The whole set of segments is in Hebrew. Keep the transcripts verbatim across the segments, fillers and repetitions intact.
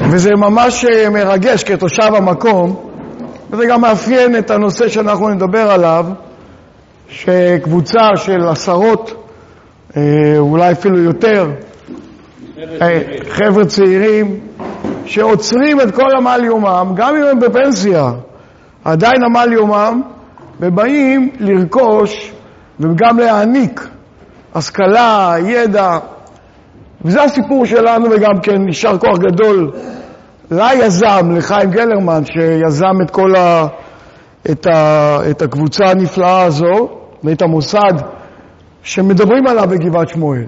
וזה ממש מרגש כתושב המקום, וזה גם מאפיין את הנושא שאנחנו נדבר עליו, שקבוצה של עשרות, אולי אפילו יותר, חבר'ה צעירים, שעוצרים את כל עמל יומם, גם אם הם בפנסיה, עדיין עמל יומם, ובאים לרכוש וגם להעניק השכלה, ידע, וזה הסיפור שלנו, וגם כן נשאר כוח גדול ליזם, לחיים גלרמן, שיזם את כל ה... את, ה... את הקבוצה הנפלאה הזו, ואת המוסד שמדברים עליו בגבעת שמואל.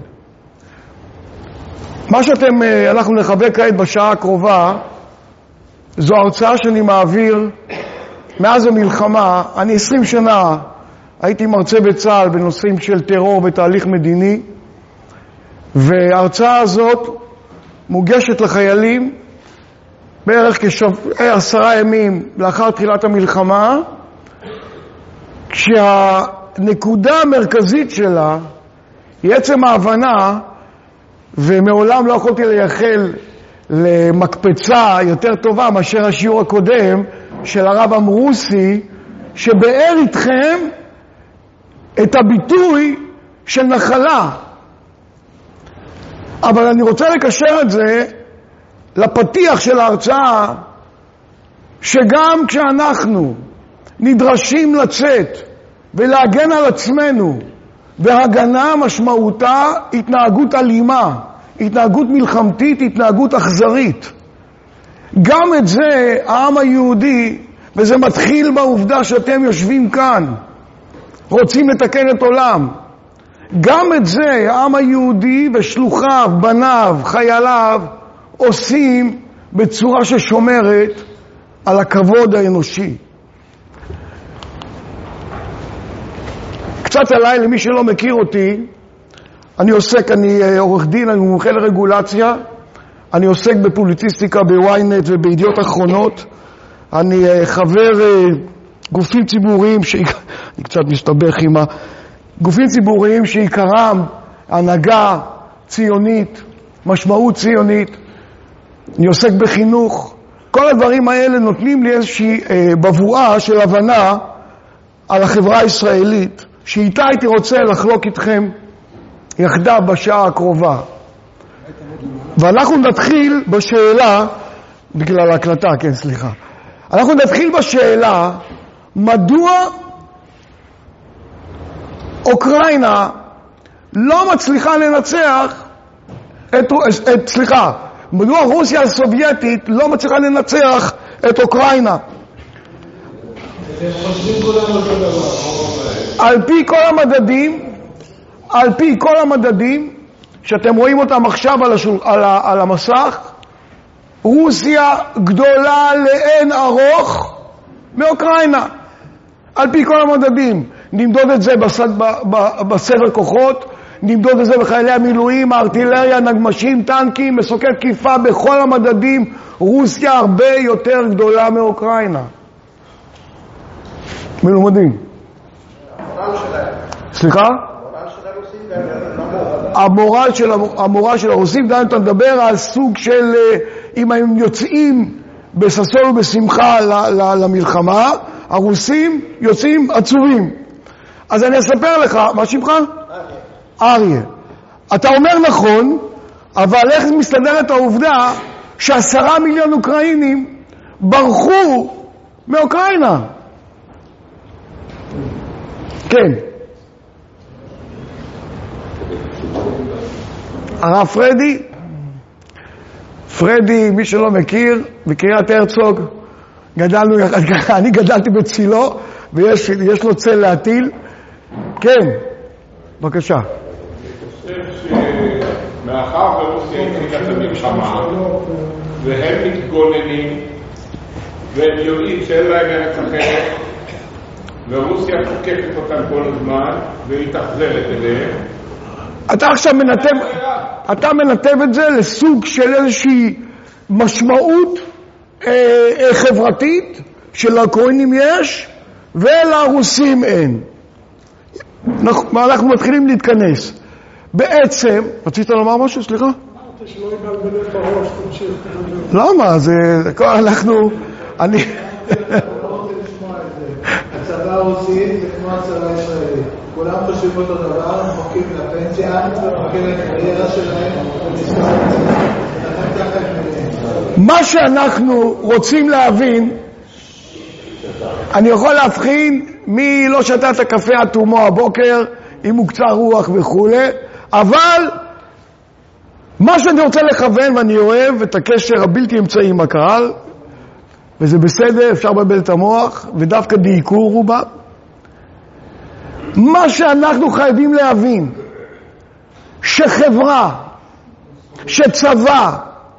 מה שאתם, אנחנו נחווה כעת בשעה הקרובה, זו הרצאה שאני מעביר מאז המלחמה. אני עשרים שנה הייתי מרצה בצה"ל בנושאים של טרור ותהליך מדיני, וההרצאה הזאת מוגשת לחיילים בערך כעשרה ימים לאחר תחילת המלחמה, כשהנקודה המרכזית שלה היא עצם ההבנה, ומעולם לא יכולתי לייחל למקפצה יותר טובה מאשר השיעור הקודם של הרב אמרוסי, שבאר איתכם את הביטוי של נחלה. אבל אני רוצה לקשר את זה לפתיח של ההרצאה, שגם כשאנחנו נדרשים לצאת ולהגן על עצמנו, והגנה משמעותה התנהגות אלימה, התנהגות מלחמתית, התנהגות אכזרית. גם את זה העם היהודי, וזה מתחיל בעובדה שאתם יושבים כאן, רוצים לתקן את עולם. גם את זה העם היהודי ושלוחיו, בניו, חייליו, עושים בצורה ששומרת על הכבוד האנושי. קצת עליי, למי שלא מכיר אותי, אני עוסק, אני עורך דין, אני מומחה לרגולציה, אני עוסק בפוליטיסטיקה בוויינט ובידיעות אחרונות, אני חבר גופים ציבוריים, ש... אני קצת משתבח עם הגופים ציבוריים שעיקרם הנהגה ציונית, משמעות ציונית, אני עוסק בחינוך. כל הדברים האלה נותנים לי איזושהי בבואה של הבנה על החברה הישראלית, שאיתה הייתי רוצה לחלוק איתכם יחדיו בשעה הקרובה. ואנחנו נתחיל בשאלה, בגלל ההקלטה, כן, סליחה. אנחנו נתחיל בשאלה, מדוע אוקראינה לא מצליחה לנצח את, את סליחה, מדוע רוסיה הסובייטית לא מצליחה לנצח את אוקראינה? על פי כל המדדים, על פי כל המדדים שאתם רואים אותם עכשיו על, השול, על, ה, על המסך, רוסיה גדולה לאין ארוך מאוקראינה. על פי כל המדדים. נמדוד את זה בסד, ב, ב, בסדר כוחות, נמדוד את זה בחיילי המילואים, הארטילריה, נגמשים, טנקים, מסוקי תקיפה, בכל המדדים רוסיה הרבה יותר גדולה מאוקראינה. מלומדים. סליחה? המורל של המורל של הרוסים, גם אתה מדבר על סוג של, אם הם יוצאים בששון ובשמחה למלחמה, הרוסים יוצאים עצובים. אז אני אספר לך, מה שמך? אריה. אתה אומר נכון, אבל איך מסתדרת העובדה שעשרה מיליון אוקראינים ברחו מאוקראינה? כן. הרב פרדי, פרדי, מי שלא מכיר, בקריית הרצוג, גדלנו, אני גדלתי בצילו, ויש יש לו צל להטיל. כן, בבקשה. אני חושב שמאחר ורוסיה התחילה את המלחמה, והם מתגוננים, והם יודעים שאין להם ארץ אחרת, ורוסיה תוקפת אותם כל הזמן, והיא תחזרת אליהם. אתה עכשיו מנתב, אתה מנתב את זה לסוג של איזושהי משמעות אה, אה, חברתית שלאוקראינים יש ולרוסים אין. אנחנו, אנחנו מתחילים להתכנס. בעצם, רצית לומר משהו? סליחה? שלא יבלבל את הראש, תמשיך. למה? זה כל אנחנו... אני... הצבא הרוסי זה כמו הצבא הישראלי. כולם חושבים אותו דבר, הם חוקים לפנסיה, חוקים לקריירה שלהם, מה שאנחנו רוצים להבין, אני יכול להבחין מי לא שתה את הקפה התומו הבוקר, אם הוא קצר רוח וכו', אבל מה שאני רוצה לכוון, ואני אוהב את הקשר הבלתי אמצעי עם הקהל, וזה בסדר, אפשר לבלבל את המוח, ודווקא דייקור הוא בא. מה שאנחנו חייבים להבין, שחברה, שצבא,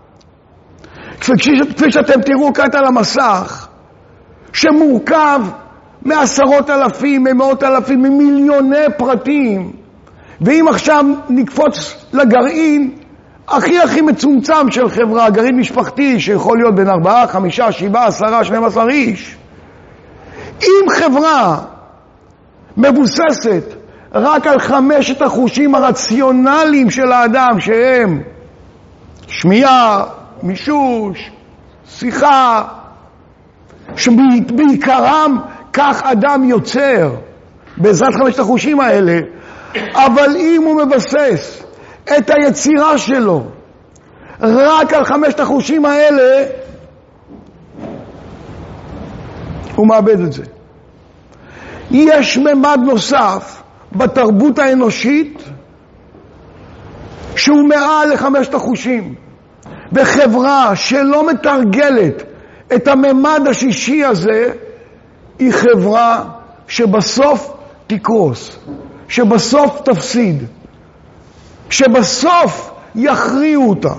כפי שאתם תראו כאן על המסך, שמורכב מעשרות אלפים, ממאות אלפים, ממיליוני פרטים, ואם עכשיו נקפוץ לגרעין, הכי הכי מצומצם של חברה, גרעין משפחתי, שיכול להיות בין ארבעה, חמישה, שבעה, עשרה, שנים עשר איש. אם חברה מבוססת רק על חמשת החושים הרציונליים של האדם, שהם שמיעה, מישוש, שיחה, שבעיקרם כך אדם יוצר, בעזרת חמשת החושים האלה, אבל אם הוא מבסס את היצירה שלו רק על חמשת החושים האלה, הוא מאבד את זה. יש ממד נוסף בתרבות האנושית שהוא מעל לחמשת החושים, וחברה שלא מתרגלת את הממד השישי הזה היא חברה שבסוף תקרוס, שבסוף תפסיד, שבסוף יכריעו אותה.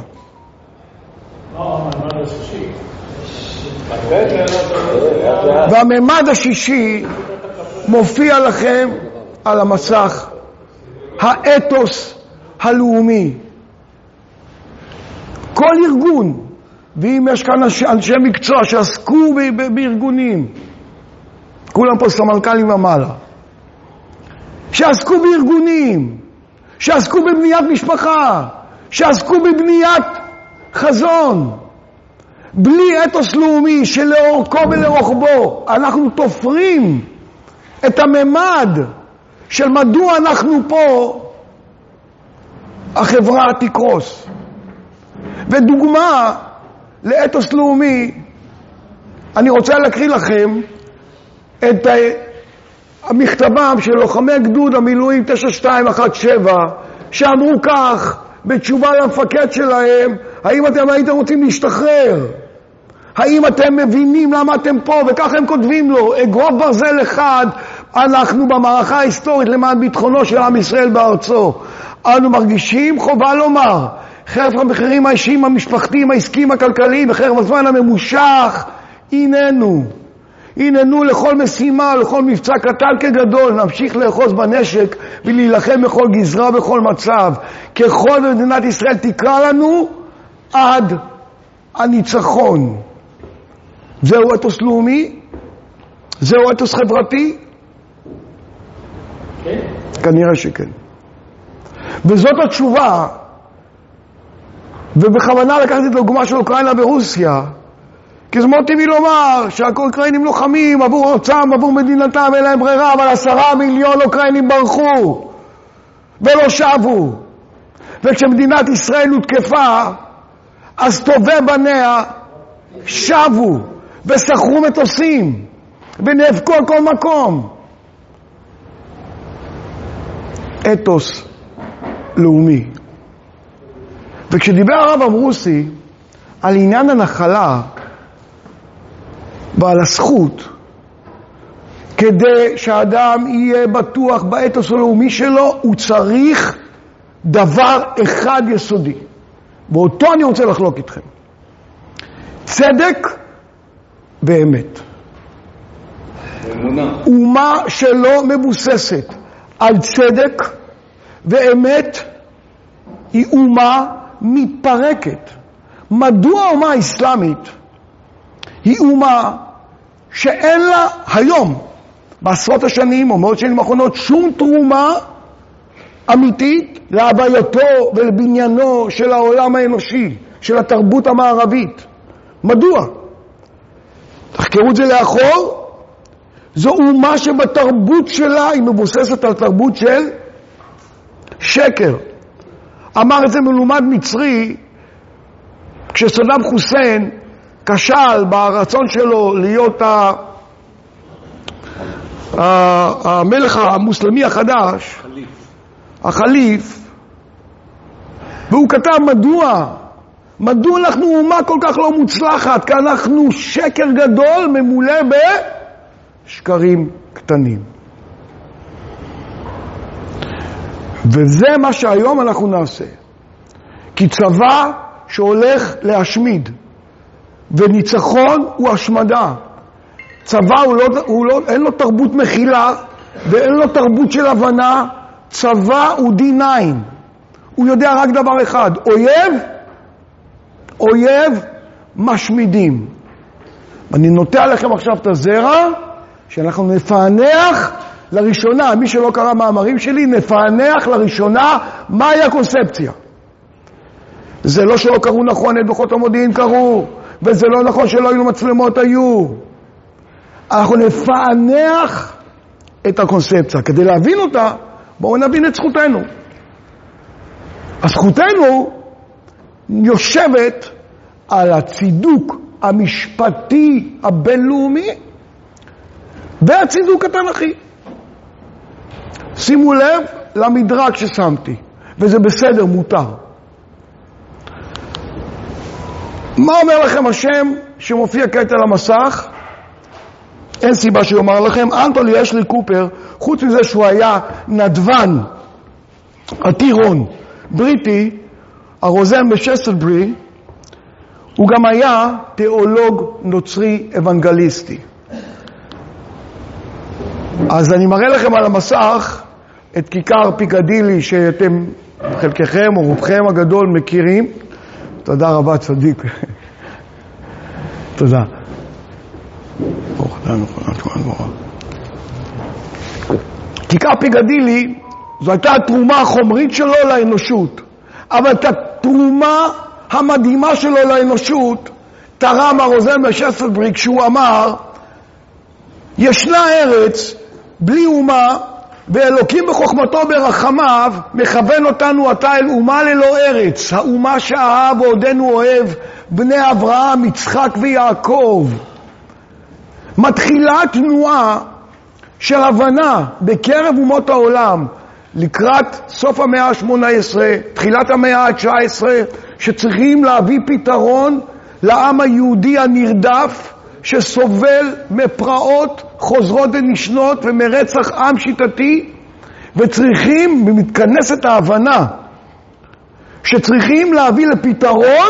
והממד השישי מופיע לכם על המסך, האתוס הלאומי. כל ארגון, ואם יש כאן אנשי מקצוע שעסקו בארגונים, כולם פה סמנכ"לים ומעלה, שעסקו בארגונים, שעסקו בבניית משפחה, שעסקו בבניית חזון, בלי אתוס לאומי שלאורכו ולרוחבו אנחנו תופרים את הממד של מדוע אנחנו פה, החברה תקרוס. ודוגמה לאתוס לאומי, אני רוצה להקריא לכם את המכתבם של לוחמי גדוד המילואים תשע שתיים אחת שבע, שאמרו כך בתשובה למפקד שלהם: האם אתם הייתם רוצים להשתחרר? האם אתם מבינים למה אתם פה? וכך הם כותבים לו: אגרוף ברזל אחד, אנחנו במערכה ההיסטורית למען ביטחונו של עם ישראל בארצו. אנו מרגישים חובה לומר, חרף המחירים האישיים, המשפחתיים, העסקיים, הכלכליים, וחרף הזמן הממושך, הננו. הננו לכל משימה, לכל מבצע קטן כגדול, נמשיך לאחוז בנשק ולהילחם בכל גזרה, בכל מצב. ככל מדינת ישראל תקרא לנו עד הניצחון. זהו אתוס לאומי? זהו אתוס חברתי? כן. כנראה שכן. וזאת התשובה, ובכוונה לקחתי את דוגמה של אוקראינה ורוסיה, כי זה מאוד טבעי לומר שהאוקראינים לוחמים עבור ארצם, עבור מדינתם, אין להם ברירה, אבל עשרה מיליון אוקראינים ברחו ולא שבו. וכשמדינת ישראל הותקפה, אז טובי בניה שבו וסחרו מטוסים ונאבקו על כל מקום. אתוס לאומי. וכשדיבר הרב אמרוסי על עניין הנחלה ועל הזכות, כדי שהאדם יהיה בטוח באתוס הלאומי שלו, הוא צריך דבר אחד יסודי, ואותו אני רוצה לחלוק איתכם: צדק ואמת. אמונה. אומה שלא מבוססת על צדק ואמת היא אומה מתפרקת. מדוע האומה האסלאמית היא אומה שאין לה היום, בעשרות השנים או מאות שנים האחרונות, שום תרומה אמיתית להווייתו ולבניינו של העולם האנושי, של התרבות המערבית. מדוע? תחקרו את זה לאחור, זו אומה שבתרבות שלה היא מבוססת על תרבות של שקר. אמר את זה מלומד מצרי, כשסדאם חוסיין כשל ברצון שלו להיות ה... המלך המוסלמי החדש, החליף. החליף, והוא כתב מדוע, מדוע אנחנו אומה כל כך לא מוצלחת, כי אנחנו שקר גדול ממולא בשקרים קטנים. וזה מה שהיום אנחנו נעשה. כי צבא שהולך להשמיד, וניצחון הוא השמדה. צבא הוא לא, הוא לא, אין לו תרבות מכילה, ואין לו תרבות של הבנה. צבא הוא די ניין. הוא יודע רק דבר אחד, אויב, אויב משמידים. אני נוטה עליכם עכשיו את הזרע, שאנחנו נפענח לראשונה, מי שלא קרא מאמרים שלי, נפענח לראשונה מהי הקונספציה. זה לא שלא קראו נכון, את דוחות המודיעין קראו, וזה לא נכון שלא היו מצלמות היו. אנחנו נפענח את הקונספציה. כדי להבין אותה, בואו נבין את זכותנו. הזכותנו יושבת על הצידוק המשפטי הבינלאומי והצידוק התנ"כי. שימו לב למדרג ששמתי, וזה בסדר, מותר. מה אומר לכם השם שמופיע כעת על המסך? אין סיבה שיאמר לכם. אנטוני אשלי קופר, חוץ מזה שהוא היה נדבן, עתיר הון, בריטי, הרוזן בשסלברי, הוא גם היה תיאולוג נוצרי אוונגליסטי. אז אני מראה לכם על המסך את כיכר פיקדילי שאתם חלקכם או רובכם הגדול מכירים. תודה רבה צדיק. תודה. כיכר פיקדילי זו הייתה התרומה החומרית שלו לאנושות, אבל את התרומה המדהימה שלו לאנושות תרם הרוזן בשסלברי כשהוא אמר ישנה ארץ בלי אומה ואלוקים בחוכמתו ברחמיו מכוון אותנו עתה אל אומה ללא ארץ, האומה שאהב ועודנו אוהב בני אברהם, יצחק ויעקב. מתחילה תנועה של הבנה בקרב אומות העולם לקראת סוף המאה ה-שמונה עשרה, תחילת המאה ה-תשע עשרה, שצריכים להביא פתרון לעם היהודי הנרדף שסובל מפרעות חוזרות ונשנות ומרצח עם שיטתי, וצריכים, ומתכנסת ההבנה שצריכים להביא לפתרון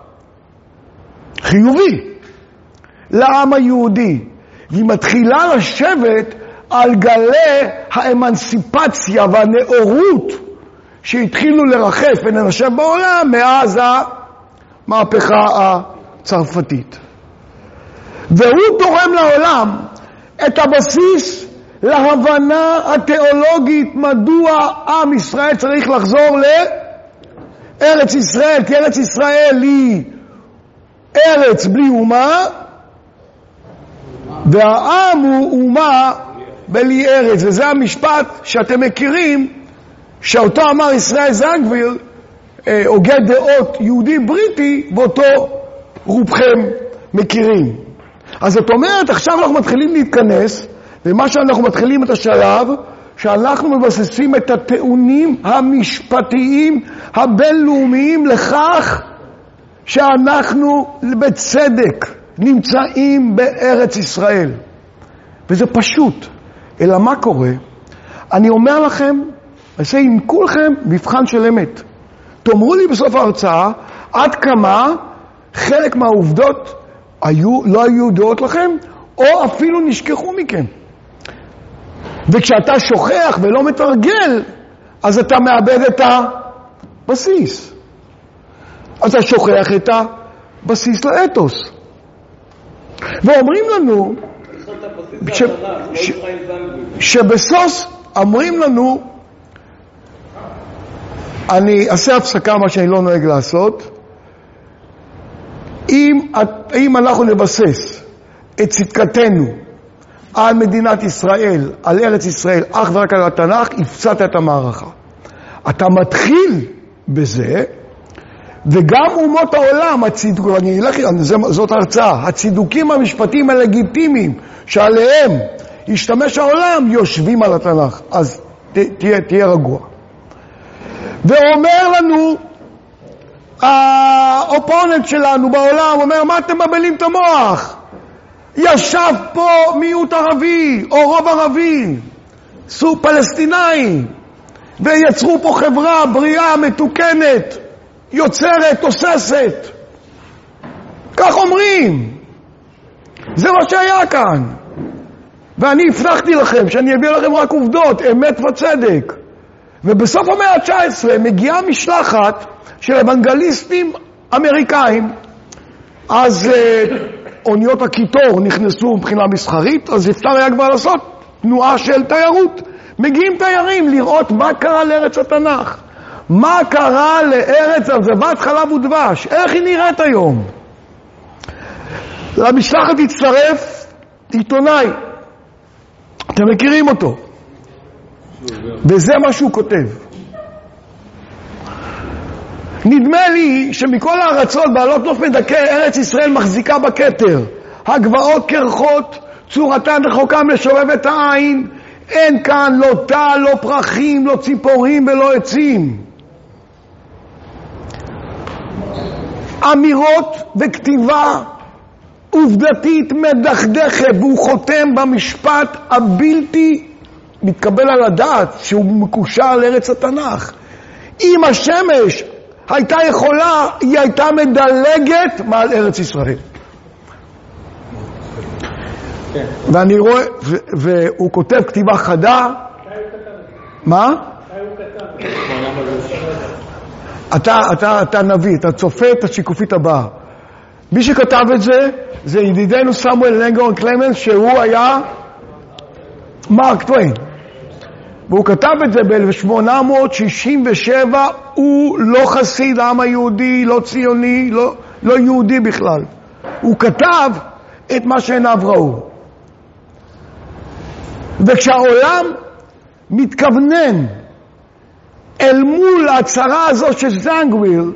חיובי לעם היהודי, והיא מתחילה לשבת על גלי האמנסיפציה והנאורות שהתחילו לרחף וננשב בעולם מאז המהפכה הצרפתית. והוא תורם לעולם את הבסיס להבנה התיאולוגית מדוע עם ישראל צריך לחזור לארץ ישראל, כי ארץ ישראל היא ארץ בלי אומה, והעם הוא אומה בלי ארץ. וזה המשפט שאתם מכירים, שאותו אמר ישראל זנגוויל, הוגה דעות יהודי בריטי, ואותו רובכם מכירים. אז זאת אומרת, עכשיו אנחנו מתחילים להתכנס, ומה שאנחנו מתחילים את השלב, שאנחנו מבססים את הטיעונים המשפטיים הבינלאומיים לכך שאנחנו בצדק נמצאים בארץ ישראל. וזה פשוט. אלא מה קורה? אני אומר לכם, אעשה עם כולכם מבחן של אמת. תאמרו לי בסוף ההרצאה, עד כמה חלק מהעובדות היו, לא היו ידועות לכם, או אפילו נשכחו מכם. וכשאתה שוכח ולא מתרגל, אז אתה מאבד את הבסיס. אז אתה שוכח את הבסיס לאתוס. ואומרים לנו, ש... ש... שבסוס אומרים לנו אני אעשה הפסקה, מה שאני לא נוהג לעשות. אם, אם אנחנו נבסס את צדקתנו על מדינת ישראל, על ארץ ישראל, אך ורק על התנ"ך, הפסדת את המערכה. אתה מתחיל בזה, וגם אומות העולם, הצידוק, אני אלך, זאת הרצאה, הצידוקים המשפטיים הלגיטימיים שעליהם ישתמש העולם, יושבים על התנ"ך. אז ת, תהיה, תהיה רגוע. ואומר לנו, האופוננט שלנו בעולם, אומר, מה אתם מבלים את המוח? ישב פה מיעוט ערבי, או רוב ערבי, סו פלסטינאים, ויצרו פה חברה בריאה, מתוקנת, יוצרת, תוססת. כך אומרים. זה מה שהיה כאן. ואני הבטחתי לכם שאני אביא לכם רק עובדות, אמת וצדק. ובסוף המאה ה-תשע עשרה מגיעה משלחת של אוונגליסטים אמריקאים. אז אוניות הקיטור נכנסו מבחינה מסחרית, אז אפשר היה כבר לעשות תנועה של תיירות. מגיעים תיירים לראות מה קרה לארץ התנ"ך. מה קרה לארץ הזבת חלב ודבש? איך היא נראית היום? למשלחת הצטרף עיתונאי. אתם מכירים אותו. וזה מה שהוא כותב. נדמה לי שמכל הארצות בעלות נוף מדכא ארץ ישראל מחזיקה בכתר. הגבעות קרחות, צורתן רחוקה משובבת העין. אין כאן לא טל, לא פרחים, לא ציפורים ולא עצים. אמירות וכתיבה עובדתית מדכדכת, והוא חותם במשפט הבלתי מתקבל על הדעת שהוא מקושר לארץ התנ"ך. אם השמש הייתה יכולה, היא הייתה מדלגת מעל ארץ ישראל. ואני רואה, והוא כותב כתיבה חדה. מה? אתה, אתה, אתה נביא, אתה צופה את השיקופית הבאה. מי שכתב את זה, זה ידידנו סמואל לנגרון קלמנס, שהוא היה מרק טוויין. והוא כתב את זה ב-אלף שמונה מאות שישים ושבע, הוא לא חסיד העם היהודי, לא ציוני, לא, לא יהודי בכלל. הוא כתב את מה שעיניו ראו. וכשהעולם מתכוונן אל מול ההצהרה הזו של זנגוויל,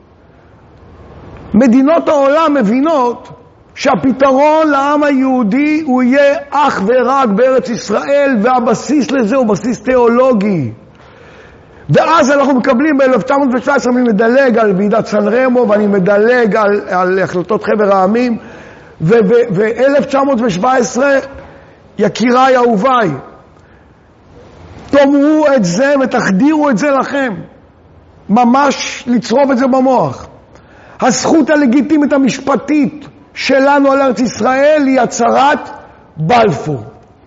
מדינות העולם מבינות שהפתרון לעם היהודי הוא יהיה אך ורק בארץ ישראל, והבסיס לזה הוא בסיס תיאולוגי. ואז אנחנו מקבלים ב-אלף תשע מאות שבע עשרה, אני מדלג על ועידת סן רמו, ואני מדלג על, על החלטות חבר העמים, ו-אלף תשע מאות שבע עשרה, יקיריי אהוביי, תאמרו את זה ותחדירו את זה לכם. ממש לצרוב את זה במוח. הזכות הלגיטימית המשפטית שלנו על ארץ ישראל היא הצהרת בלפור.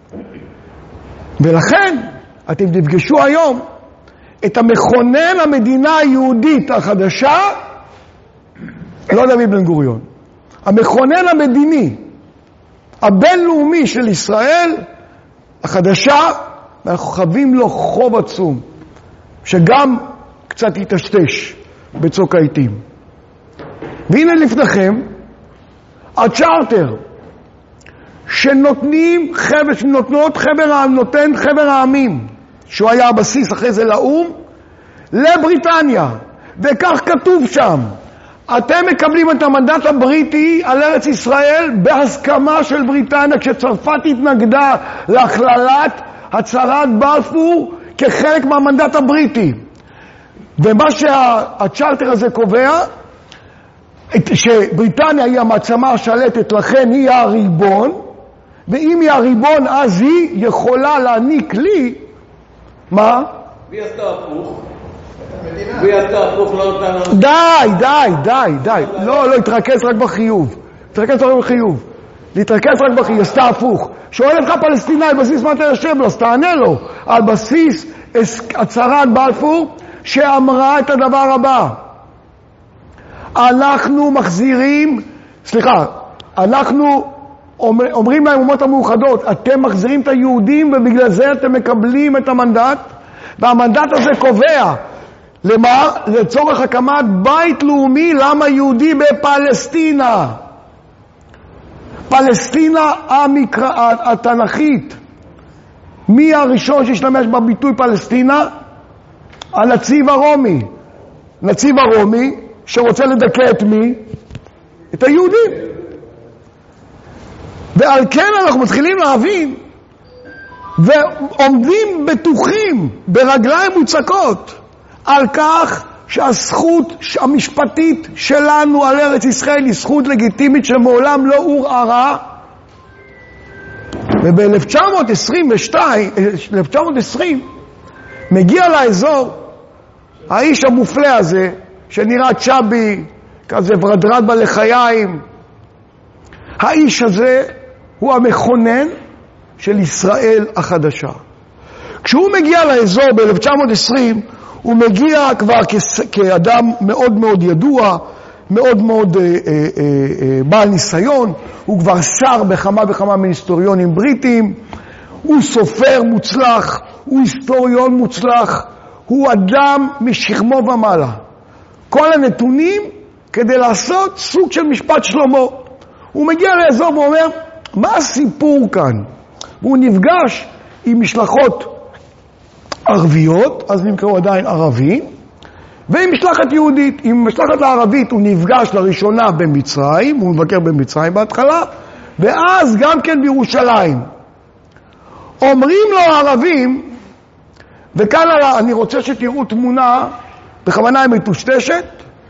ולכן אתם תפגשו היום את המכונן המדינה היהודית החדשה, לא דוד בן גוריון, המכונן המדיני הבינלאומי של ישראל החדשה, ואנחנו חייבים לו חוב עצום, שגם קצת יטשטש בצוק העיתים. והנה לפניכם הצ'ארטר שנותנים חבר, שנותנות חבר העמים, נותן חבר העמים, שהוא היה הבסיס אחרי זה לאום, לבריטניה. וכך כתוב שם, אתם מקבלים את המנדט הבריטי על ארץ ישראל בהסכמה של בריטניה, כשצרפת התנגדה להכללת הצהרת בלפור כחלק מהמנדט הבריטי. ומה שהצ'ארטר הזה קובע, שבריטניה היא המעצמה השלטת, לכן היא הריבון, ואם היא הריבון אז היא יכולה להעניק לי, מה? והיא עשתה הפוך. והיא עשתה הפוך, לא אותנו. די, די, די, די. לא, לא, התרכז רק בחיוב. התרכז רק בחיוב. להתרכז רק בחיוב, עשתה הפוך. שואל לך פלסטיני, על בסיס מה אתה יושב לו, אז תענה לו. על בסיס הצהרת בלפור, שאמרה את הדבר הבא. אנחנו מחזירים, סליחה, אנחנו אומרים להם אומות המאוחדות, אתם מחזירים את היהודים ובגלל זה אתם מקבלים את המנדט, והמנדט הזה קובע למה? לצורך הקמת בית לאומי לעם היהודי בפלסטינה. פלסטינה המקרא, התנ"כית. מי הראשון שהשתמש בביטוי פלסטינה? הנציב הרומי. נציב הרומי שרוצה לדכא את מי? את היהודים. ועל כן אנחנו מתחילים להבין ועומדים בטוחים ברגליים מוצקות על כך שהזכות המשפטית שלנו על ארץ ישראל היא זכות לגיטימית שמעולם לא עורערה. וב-אלף תשע מאות עשרים ושתיים, אלף תשע מאות עשרים, מגיע לאזור האיש המופלא הזה שנראה צ'אבי, כזה ורדרד בלחיים. האיש הזה הוא המכונן של ישראל החדשה. כשהוא מגיע לאזור ב-אלף תשע מאות עשרים, הוא מגיע כבר כ- כאדם מאוד מאוד ידוע, מאוד מאוד אה, אה, אה, בעל ניסיון, הוא כבר שר בכמה וכמה מיניסטוריונים בריטים, הוא סופר מוצלח, הוא היסטוריון מוצלח, הוא אדם משכמו ומעלה. כל הנתונים כדי לעשות סוג של משפט שלמה. הוא מגיע לאזור ואומר, מה הסיפור כאן? והוא נפגש עם משלחות ערביות, אז נמכרו עדיין ערבים, ועם משלחת יהודית. עם משלחת הערבית הוא נפגש לראשונה במצרים, הוא מבקר במצרים בהתחלה, ואז גם כן בירושלים. אומרים לו הערבים, וכאן אני רוצה שתראו תמונה, בכוונה היא מטושטשת,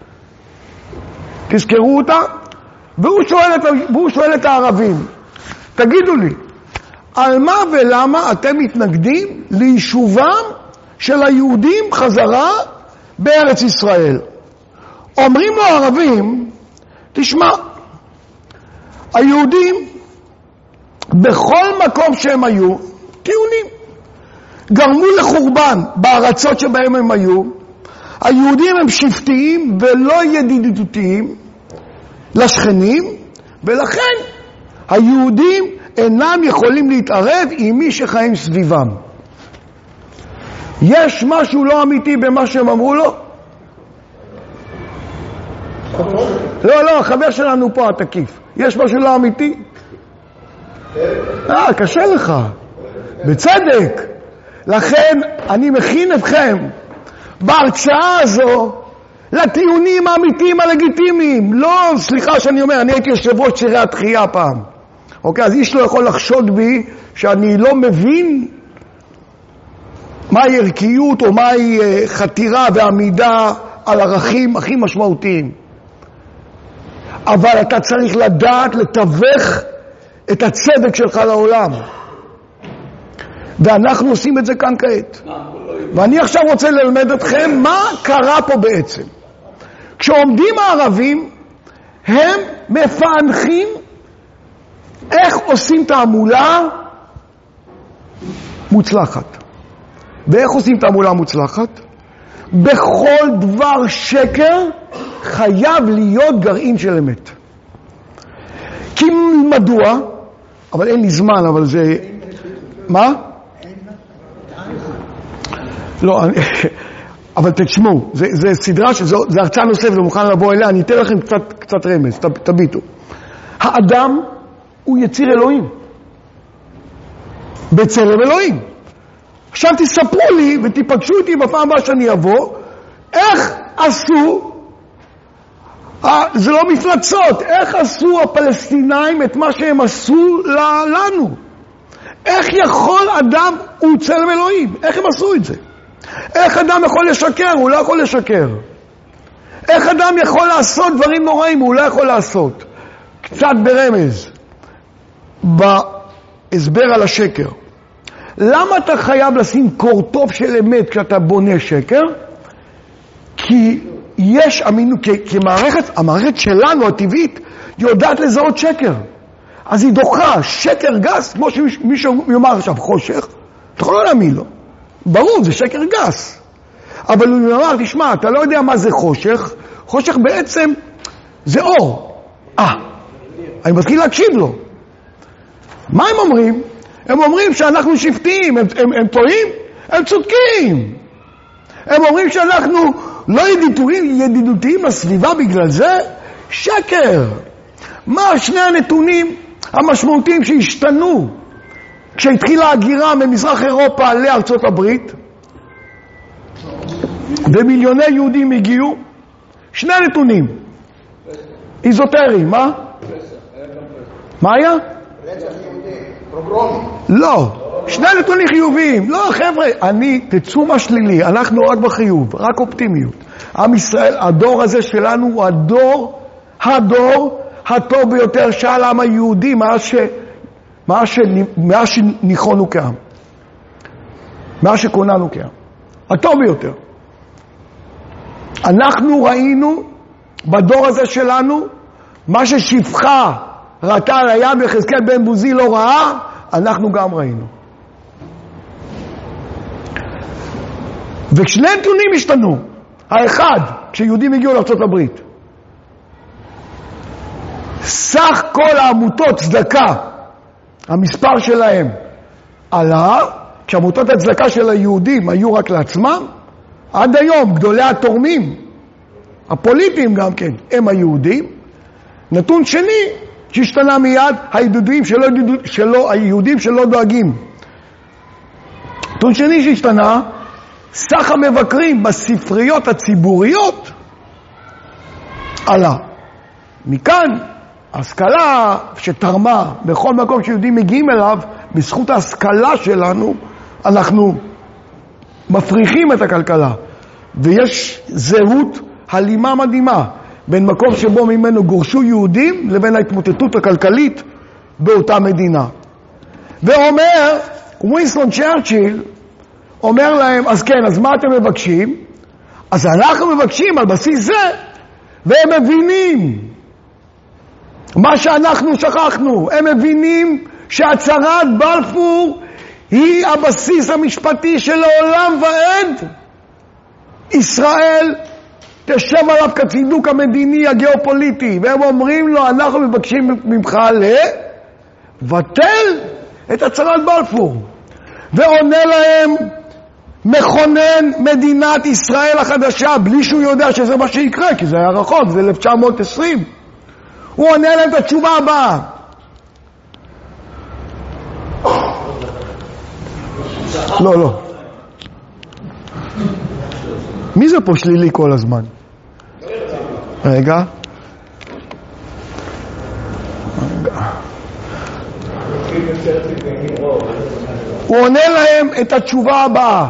תזכרו אותה, והוא שואל את, והוא שואל את הערבים, תגידו לי, על מה ולמה אתם מתנגדים ליישובם של היהודים חזרה בארץ ישראל? אומרים לו הערבים, תשמע, היהודים בכל מקום שהם היו, טיעונים, גרמו לחורבן בארצות שבהם הם היו. היהודים הם שבטיים ולא ידידותיים לשכנים, ולכן היהודים אינם יכולים להתערב עם מי שחיים סביבם. יש משהו לא אמיתי במה שהם אמרו לו? לא, לא, החבר שלנו פה התקיף. יש משהו לא אמיתי? אה, קשה לך. בצדק. לכן אני מכין אתכם בהרצאה הזו לטיעונים האמיתיים הלגיטימיים. לא, סליחה שאני אומר, אני הייתי יושב ראש שירי התחייה פעם. אוקיי, אז איש לא יכול לחשוד בי שאני לא מבין מהי ערכיות או מהי חתירה ועמידה על ערכים הכי משמעותיים. אבל אתה צריך לדעת לתווך את הצדק שלך לעולם. ואנחנו עושים את זה כאן כעת. ואני עכשיו רוצה ללמד אתכם מה קרה פה בעצם. כשעומדים הערבים, הם מפענחים איך עושים תעמולה מוצלחת. ואיך עושים תעמולה מוצלחת? בכל דבר שקר חייב להיות גרעין של אמת. כי מדוע? אבל אין לי זמן, אבל זה... מה? לא, אני... אבל תשמעו, זה, זה סדרה, זה, זה הרצאה נוספת, זה מוכן לבוא אליה, אני אתן לכם קצת, קצת רמז, תביטו. האדם הוא יציר אלוהים. בצלם אלוהים. עכשיו תספרו לי ותיפגשו איתי בפעם הבאה שאני אבוא, איך עשו, זה לא מפלצות, איך עשו הפלסטינאים את מה שהם עשו לנו? איך יכול אדם, הוא צלם אלוהים, איך הם עשו את זה? איך אדם יכול לשקר? הוא לא יכול לשקר. איך אדם יכול לעשות דברים נוראים? הוא לא יכול לעשות. קצת ברמז, בהסבר על השקר. למה אתה חייב לשים קורטוב של אמת כשאתה בונה שקר? כי יש אמינו, כמערכת, המערכת שלנו הטבעית יודעת לזהות שקר. אז היא דוחה שקר גס, כמו שמישהו יאמר עכשיו חושך, אתה יכול לא להאמין לו. ברור, זה שקר גס. אבל הוא אומר, תשמע, אתה לא יודע מה זה חושך, חושך בעצם זה אור. אה, אני מתחיל להקשיב לו. מה הם אומרים? הם אומרים שאנחנו שבטים, הם, הם, הם טועים? הם צודקים. הם אומרים שאנחנו לא ידידותיים, ידידותיים לסביבה בגלל זה? שקר. מה שני הנתונים המשמעותיים שהשתנו כשהתחילה הגירה ממזרח אירופה לארצות הברית ומיליוני יהודים הגיעו? שני נתונים איזוטריים. מה? מה היה? לא, שני נתונים חיוביים. לא חבר'ה, אני תצאו מה שלילי, אנחנו רק בחיוב, רק אופטימיות. עם ישראל, הדור הזה שלנו הוא הדור הדור הטוב ביותר של העם היהודי מאז ש... מאז, ש... מאז שניחונו כעם, מאז שכוננו כעם, הטוב ביותר. אנחנו ראינו בדור הזה שלנו מה ששפחה ראתה על היד וחזקאל בן בוזי לא ראה, אנחנו גם ראינו. וכשני נתונים השתנו. האחד, כשיהודים הגיעו לארצות הברית, סך כל העמותות צדקה, המספר שלהם עלה, כשעמותות הצדקה של היהודים היו רק לעצמם, עד היום גדולי התורמים, הפוליטיים גם כן, הם היהודים. נתון שני, שהשתנה מיד, היהודים שלא, שלא, היהודים שלא דואגים. נתון שני שהשתנה, סך המבקרים בספריות הציבוריות עלה. מכאן, השכלה שתרמה בכל מקום שיהודים מגיעים אליו, בזכות ההשכלה שלנו, אנחנו מפריחים את הכלכלה. ויש זהות הלימה מדהימה בין מקום שבו ממנו גורשו יהודים לבין ההתמוטטות הכלכלית באותה מדינה. ואומר, ווינסטון צ'רצ'יל, אומר להם, אז כן, אז מה אתם מבקשים? אז אנחנו מבקשים על בסיס זה, והם מבינים מה שאנחנו שכחנו. הם מבינים שהצהרת בלפור היא הבסיס המשפטי של העולם ועד. ישראל תשב עליו כצידוק המדיני הגיאופוליטי, והם אומרים לו, אנחנו מבקשים ממך לבטל את הצהרת בלפור. ועונה להם מכונן מדינת ישראל החדשה, בלי שהוא יודע שזה מה שיקרה, כי זה היה רחוק, זה אלף תשע מאות עשרים. הוא עונה להם את התשובה הבאה. לא, לא. מי זה פה שלילי כל הזמן? רגע. רגע. הוא עונה להם את התשובה הבאה.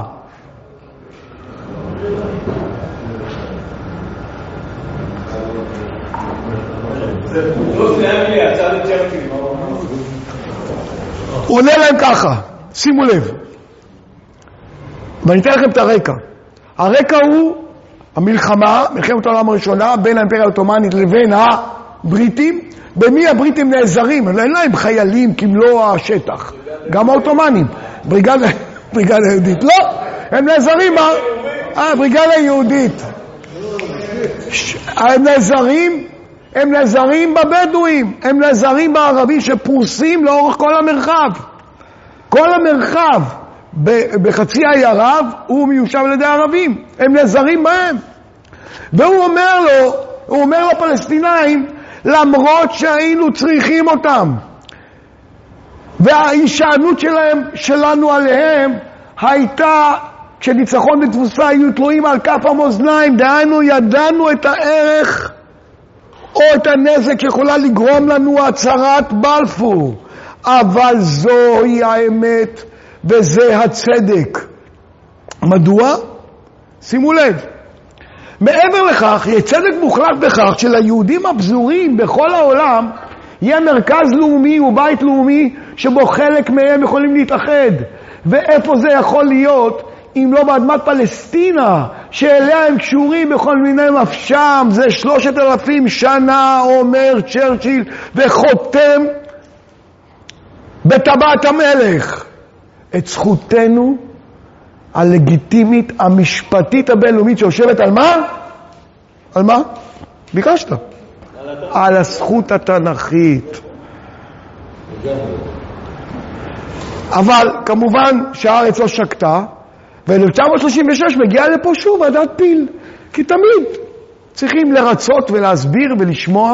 הוא עונה להם ככה, שימו לב. ואני אתן לכם את הרקע. הרקע הוא המלחמה, מלחמת העולם הראשונה, בין האימפריה העות'מאנית לבין הבריטים. במי הבריטים נעזרים? אין להם חיילים כמלוא השטח. גם העות'מאנים. בריגדה, בריגדה יהודית. לא, הם נעזרים, אה, בריגדה יהודית. הם נעזרים, הם נעזרים בבדואים, הם נעזרים בערבים שפרוסים לאורך כל המרחב. כל המרחב בחצי האי ערב הוא מיושב על ידי הערבים, הם נעזרים בהם. והוא אומר לו, הוא אומר לפלסטינאים, למרות שהיינו צריכים אותם, וההישענות שלהם, שלנו עליהם, הייתה, כשניצחון ותבוסה היו תלויים על כף המאזניים, דהיינו ידענו את הערך או את הנזק שיכולה לגרום לנו הצהרת בלפור, אבל זוהי האמת וזה הצדק. מדוע? שימו לב, מעבר לכך, יהיה צדק מוחלט בכך שליהודים הפזורים בכל העולם יהיה מרכז לאומי ובית לאומי שבו חלק מהם יכולים להתאחד. ואיפה זה יכול להיות אם לא באדמת פלסטינה שאליה הם קשורים בכל מיני מפשם? זה שלושת אלפים שנה, אומר צ'רצ'יל, וחותם בטבעת המלך את זכותנו הלגיטימית המשפטית הבינלאומית שיושבת על מה? על מה? ביקשת. על הזכות התנ"כית. אבל כמובן שהארץ לא שקטה, ב-אלף תשע מאות שלושים ושש מגיעה לפה שוב ועדת פיל, כי תמיד צריכים לרצות ולהסביר ולשמוע.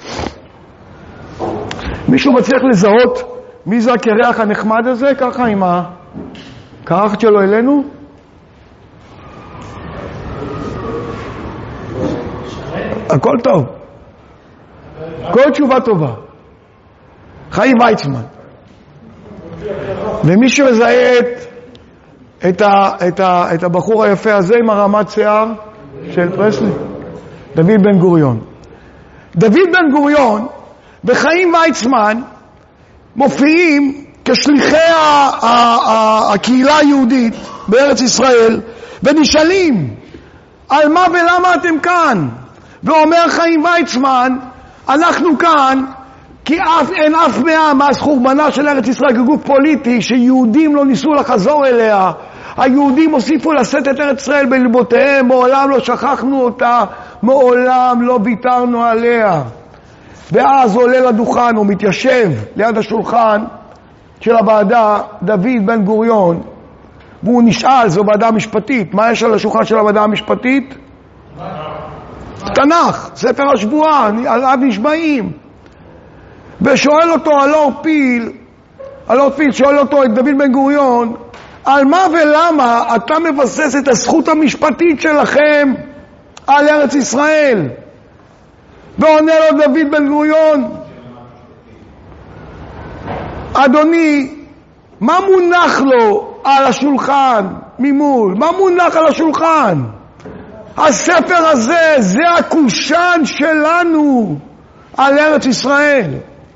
מישהו מצליח לזהות מי זה הקרח הנחמד הזה, ככה עם הקרחת שלו אלינו? הכל טוב, כל תשובה טובה. חיים ויצמן. ומי שמזהה את, את, ה, את, ה, את הבחור היפה הזה עם הרמת שיער של פרסלי, דוד בן גוריון. דוד בן גוריון וחיים ויצמן מופיעים כשליחי ה, ה, ה, הקהילה היהודית בארץ ישראל, ונשאלים על מה ולמה אתם כאן. ואומר חיים ויצמן, אנחנו כאן כי אף, אין אף מאה מאז חורבנה של ארץ ישראל כגוף פוליטי שיהודים לא ניסו לחזור אליה. היהודים הוסיפו לשאת את ארץ ישראל בלבותיהם, מעולם לא שכחנו אותה, מעולם לא ויתרנו עליה. ואז עולה לדוכן, הוא מתיישב ליד השולחן של הוועדה, דוד בן גוריון, והוא נשאל, זו ועדה משפטית, מה יש על השולחן של הוועדה המשפטית? תנ"ך, ספר השבועה, עליו נשבעים. ושואל אותו הלורד פיל, הלורד פיל שואל אותו את דוד בן גוריון, על מה ולמה אתה מבסס את הזכות המשפטית שלכם על ארץ ישראל? ועונה לו דוד בן גוריון, אדוני, מה מונח לו על השולחן ממול? מה מונח על השולחן? הספר הזה, זה הקושן שלנו על ארץ ישראל.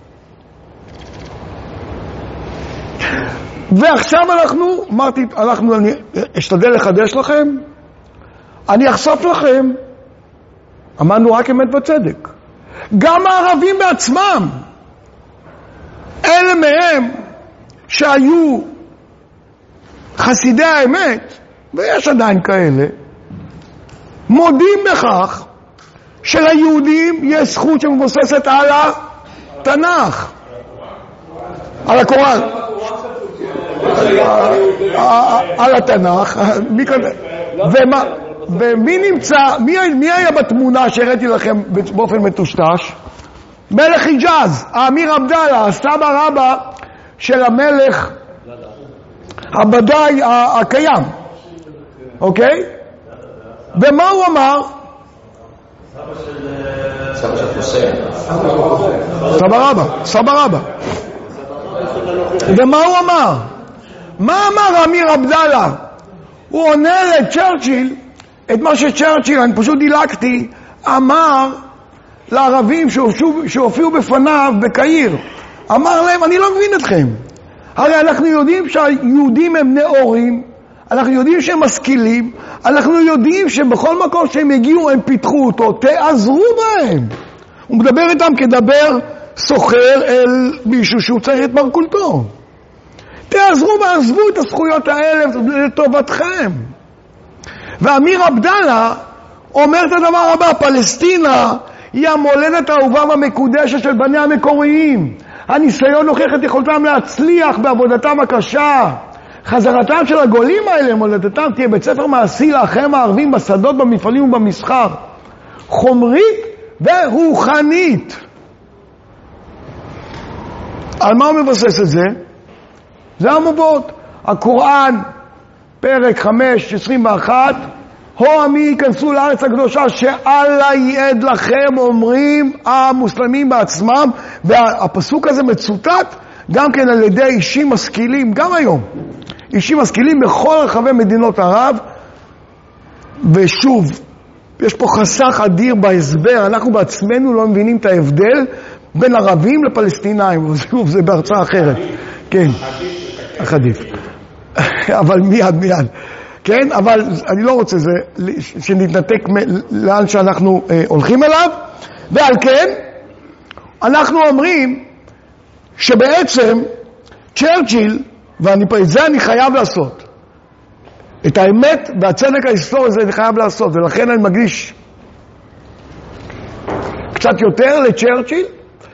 ועכשיו אנחנו, אמרתי, אנחנו, אני אשתדל לחדש לכם, אני אחשוף לכם, אמרנו רק אמת וצדק. גם הערבים בעצמם, אלה מהם שהיו חסידי האמת, ויש עדיין כאלה, מודים בכך שליהודים יש זכות שמבוססת על התנ"ך, על הקוראן, על התנ"ך. ומי נמצא, מי היה בתמונה שהראיתי לכם באופן מטושטש? מלך חיג'אז, האמיר עבדאללה, הסבא רבא של המלך הבדאי הקיים, אוקיי? ומה הוא אמר? סבא של חוסיין. סבא רבא, סבא רבא. ומה הוא אמר? מה אמר אמיר עבדאללה? הוא עונה לצ'רצ'יל את מה שצ'רצ'יל, אני פשוט דילגתי, אמר לערבים שהופיעו בפניו בקהיר. אמר להם, אני לא מבין אתכם. הרי אנחנו יודעים שהיהודים הם נאורים, אנחנו יודעים שהם משכילים, אנחנו יודעים שבכל מקום שהם הגיעו הם פיתחו אותו, תעזרו בהם. הוא מדבר איתם כדבר סוחר אל מישהו שהוא צריך את מרכולתו. תעזרו ועזבו את הזכויות האלה לטובתכם. ואמיר עבדאללה אומר את הדבר הבא, פלסטינה היא המולדת האהובה והמקודשת של בניה המקוריים. הניסיון הוכיח את יכולתם להצליח בעבודתם הקשה. חזרתם של הגולים האלה, מולדתם, תהיה בית ספר מעשי לאחיהם הערבים בשדות, במפעלים ובמסחר. חומרית ורוחנית. על מה הוא מבסס את זה? זה המובאות. הקוראן, פרק חמש, עשרים ואחת, הו עמי ייכנסו לארץ הקדושה שאללה יעד לכם, אומרים המוסלמים בעצמם, והפסוק הזה מצוטט גם כן על ידי אישים משכילים, גם היום. אישים משכילים בכל רחבי מדינות ערב, ושוב, יש פה חסך אדיר בהסבר, אנחנו בעצמנו לא מבינים את ההבדל בין ערבים לפלסטינאים, ושוב, זה בהרצאה אחרת. כן, החדיף. אבל מיד, מיד. כן, אבל אני לא רוצה זה, שנתנתק לאן שאנחנו אה, הולכים אליו, ועל כן, אנחנו אומרים שבעצם צ'רצ'יל, ואני פה, את זה אני חייב לעשות. את האמת והצדק ההיסטורי הזה אני חייב לעשות, ולכן אני מקדיש קצת יותר לצ'רצ'יל.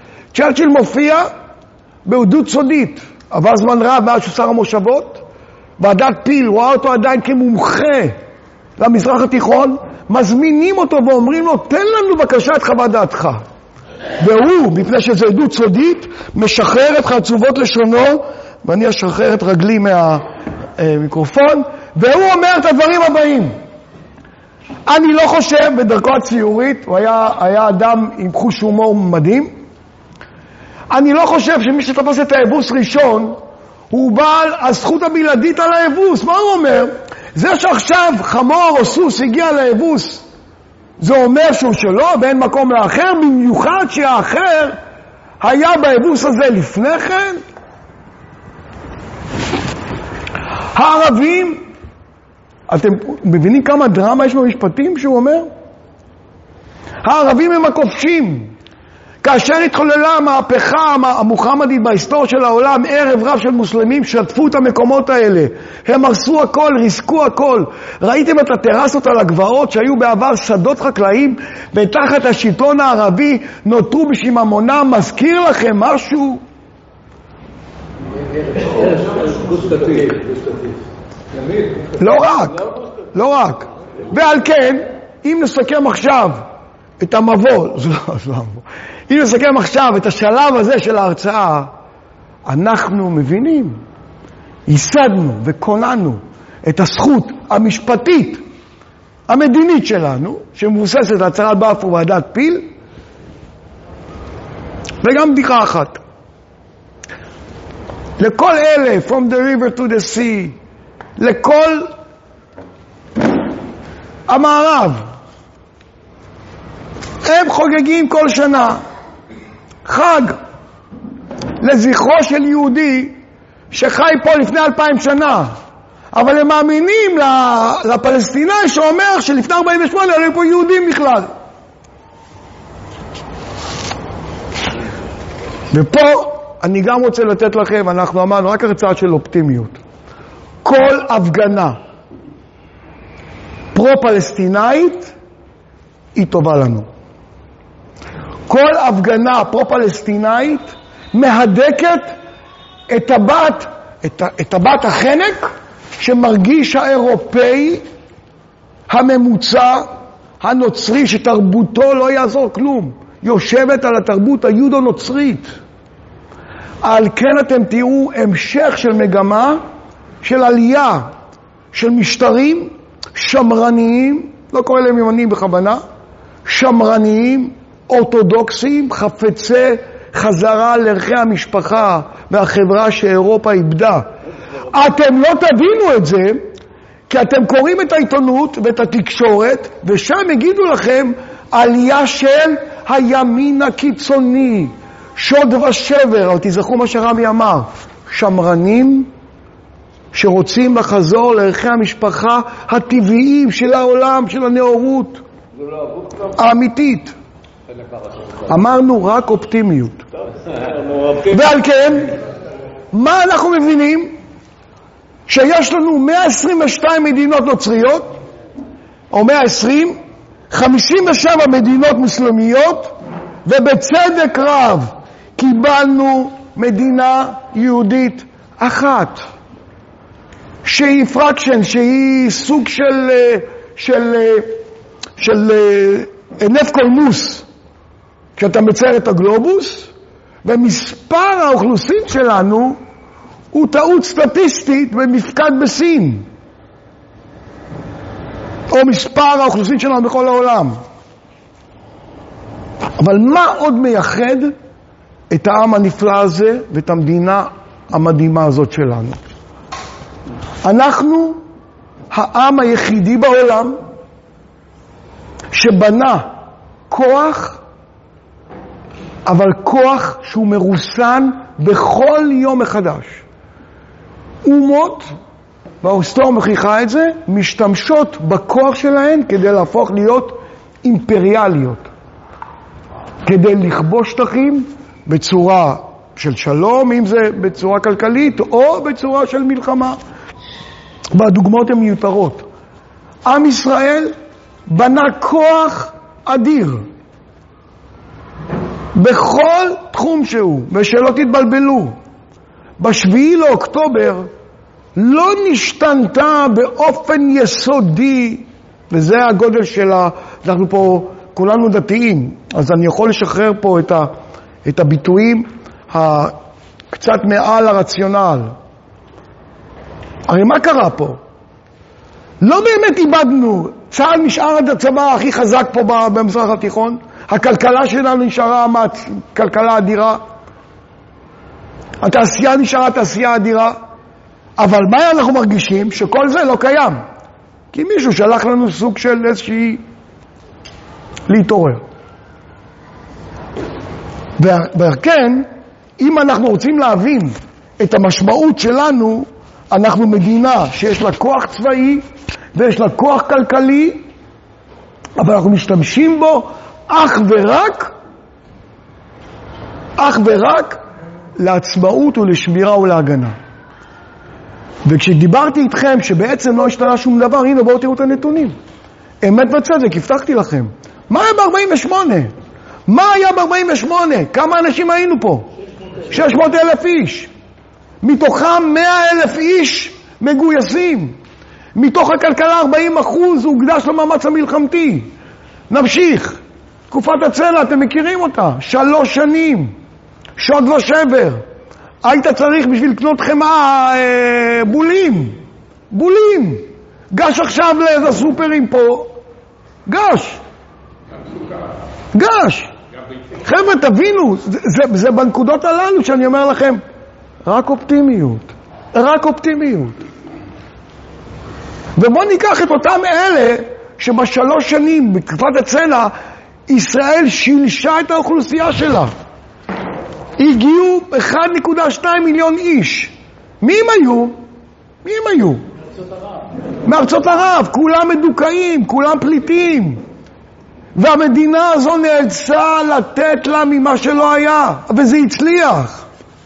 צ'רצ'יל מופיע בעדות סודית, עבר זמן רב מאז שהוא שר המושבות, ועדת פיל רואה אותו עדיין כמומחה למזרח התיכון, מזמינים אותו ואומרים לו, תן לנו בבקשה את חוות דעתך. והוא, מפני שזו עדות סודית, משחרר את חרצובות לשונו, ואני אשחרר את רגלי מהמיקרופון, והוא אומר את הדברים הבאים. אני לא חושב, בדרכו הציורית, הוא היה, היה אדם עם חוש הומור מדהים, אני לא חושב שמי שתפס את האבוס ראשון, הוא בעל הזכות הבלעדית על האבוס. מה הוא אומר? זה שעכשיו חמור או סוס הגיע לאבוס, זה אומר שהוא שלו ואין מקום לאחר, במיוחד שהאחר היה באבוס הזה לפני כן. הערבים, אתם מבינים כמה דרמה יש במשפטים שהוא אומר? הערבים הם הכובשים. כאשר התחוללה המהפכה המוחמדית בהיסטוריה של העולם, ערב רב של מוסלמים שטפו את המקומות האלה. הם הרסו הכל, ריסקו הכל. ראיתם את הטרסות על הגבעות שהיו בעבר שדות חקלאים, ותחת השלטון הערבי נותרו בשיממונם. מזכיר לכם משהו? לא רק, לא רק. ועל כן, אם נסכם עכשיו את המבוא, אם נסכם עכשיו את השלב הזה של ההרצאה, אנחנו מבינים, ייסדנו וקוננו את הזכות המשפטית המדינית שלנו, שמבוססת על הצהרת בלפור ועדת פיל, וגם בדיחה אחת. לכל אלה, from the river to the sea, לכל המערב, הם חוגגים כל שנה חג לזכרו של יהודי שחי פה לפני אלפיים שנה, אבל הם מאמינים לפלסטיני שאומר שלפני ארבעים ושמונה היו פה יהודים בכלל. ופה אני גם רוצה לתת לכם, אנחנו אמרנו רק הרצאה של אופטימיות, כל הפגנה פרו-פלסטינאית היא טובה לנו. כל הפגנה פרו-פלסטינאית מהדקת את הבת, את, את הבת החנק שמרגיש האירופאי הממוצע הנוצרי, שתרבותו לא יעזור כלום, יושבת על התרבות היהודו-נוצרית. על כן אתם תראו המשך של מגמה של עלייה של משטרים שמרניים, לא קורא להם ימניים בכוונה, שמרניים, אורתודוקסיים, חפצי חזרה לערכי המשפחה והחברה שאירופה איבדה. אתם לא תבינו את זה, כי אתם קוראים את העיתונות ואת התקשורת, ושם יגידו לכם עלייה של הימין הקיצוני, שוד ושבר. אבל תזכרו מה שרמי אמר, שמרנים שרוצים לחזור לערכי המשפחה הטבעיים של העולם, של הנאורות האמיתית. אמרנו רק אופטימיות. ועל כן, מה אנחנו מבינים? שיש לנו מאה עשרים ושתיים מדינות נוצריות, או מאה ועשרים, חמישים ושבע מדינות מוסלמיות, ובצדק רב קיבלנו מדינה יהודית אחת, שהיא פרקשן, שהיא סוג של של של נפט קולמוס. כשאתה מצייר את הגלובוס, ומספר האוכלוסין שלנו הוא טעות סטטיסטית במפקד בסין, או מספר האוכלוסין שלנו בכל העולם. אבל מה עוד מייחד את העם הנפלא הזה ואת המדינה המדהימה הזאת שלנו? אנחנו העם היחידי בעולם שבנה כוח, אבל כוח שהוא מרוסן בכל יום מחדש. אומות, וההיסטוריה מוכיחה את זה, משתמשות בכוח שלהן כדי להפוך להיות אימפריאליות, כדי לכבוש שטחים בצורה של שלום, אם זה בצורה כלכלית או בצורה של מלחמה. והדוגמאות הן מיותרות. עם ישראל בנה כוח אדיר בכל תחום שהוא, ושלא תתבלבלו. בשביעי לאוקטובר לא נשתנתה באופן יסודי, וזה הגודל שלה. אנחנו פה כולנו דתיים, אז אני יכול לשחרר פה את, ה, את הביטויים הקצת מעל הרציונל. הרי מה קרה פה? לא באמת איבדנו. צה"ל נשאר עד הצבא הכי חזק פה במזרח התיכון. הכלכלה שלנו נשארה כלכלה אדירה. התעשייה נשארה תעשייה אדירה. אבל מה אנחנו מרגישים? שכל זה לא קיים. כי מישהו שלח לנו סוג של איזושהי להתעורר. וכן, אם אנחנו רוצים להבין את המשמעות שלנו, אנחנו מדינה שיש לה כוח צבאי ויש לה כוח כלכלי, אבל אנחנו משתמשים בו אך ורק, אך ורק לעצמאות ולשמירה ולהגנה. וכשדיברתי איתכם שבעצם לא השתנה שום דבר, הנה בואו תראו את הנתונים. אמת וצדק, הבטחתי לכם. מה היה ב-ארבעים ושמונה? מה היה ב-ארבעים ושמונה? כמה אנשים היינו פה? שש מאות אלף איש. מתוכם מאה אלף איש מגויסים. מתוך הכלכלה ארבעים אחוז הוקדש למאמץ המלחמתי. נמשיך. תקופת הצלע, אתם מכירים אותה. שלוש שנים. שוד ושבר. היית צריך בשביל לקנות חמאה אה, בולים. בולים. גש עכשיו לאיזה סופרים פה. גש. גש. חבר'ה, תבינו, זה, זה, זה בנקודות הללו שאני אומר לכם, רק אופטימיות. רק אופטימיות. ובואו ניקח את אותם אלה שבשלוש שנים, בתקופת הצלע, ישראל שילשה את האוכלוסייה שלה. הגיעו אחד נקודה שתיים מיליון איש. מי הם היו? מי הם היו? מארצות ערב. מארצות ערב, כולם מדוכאים, כולם פליטים. והמדינה הזו נאלצה לתת לה ממה שלא היה, וזה הצליח.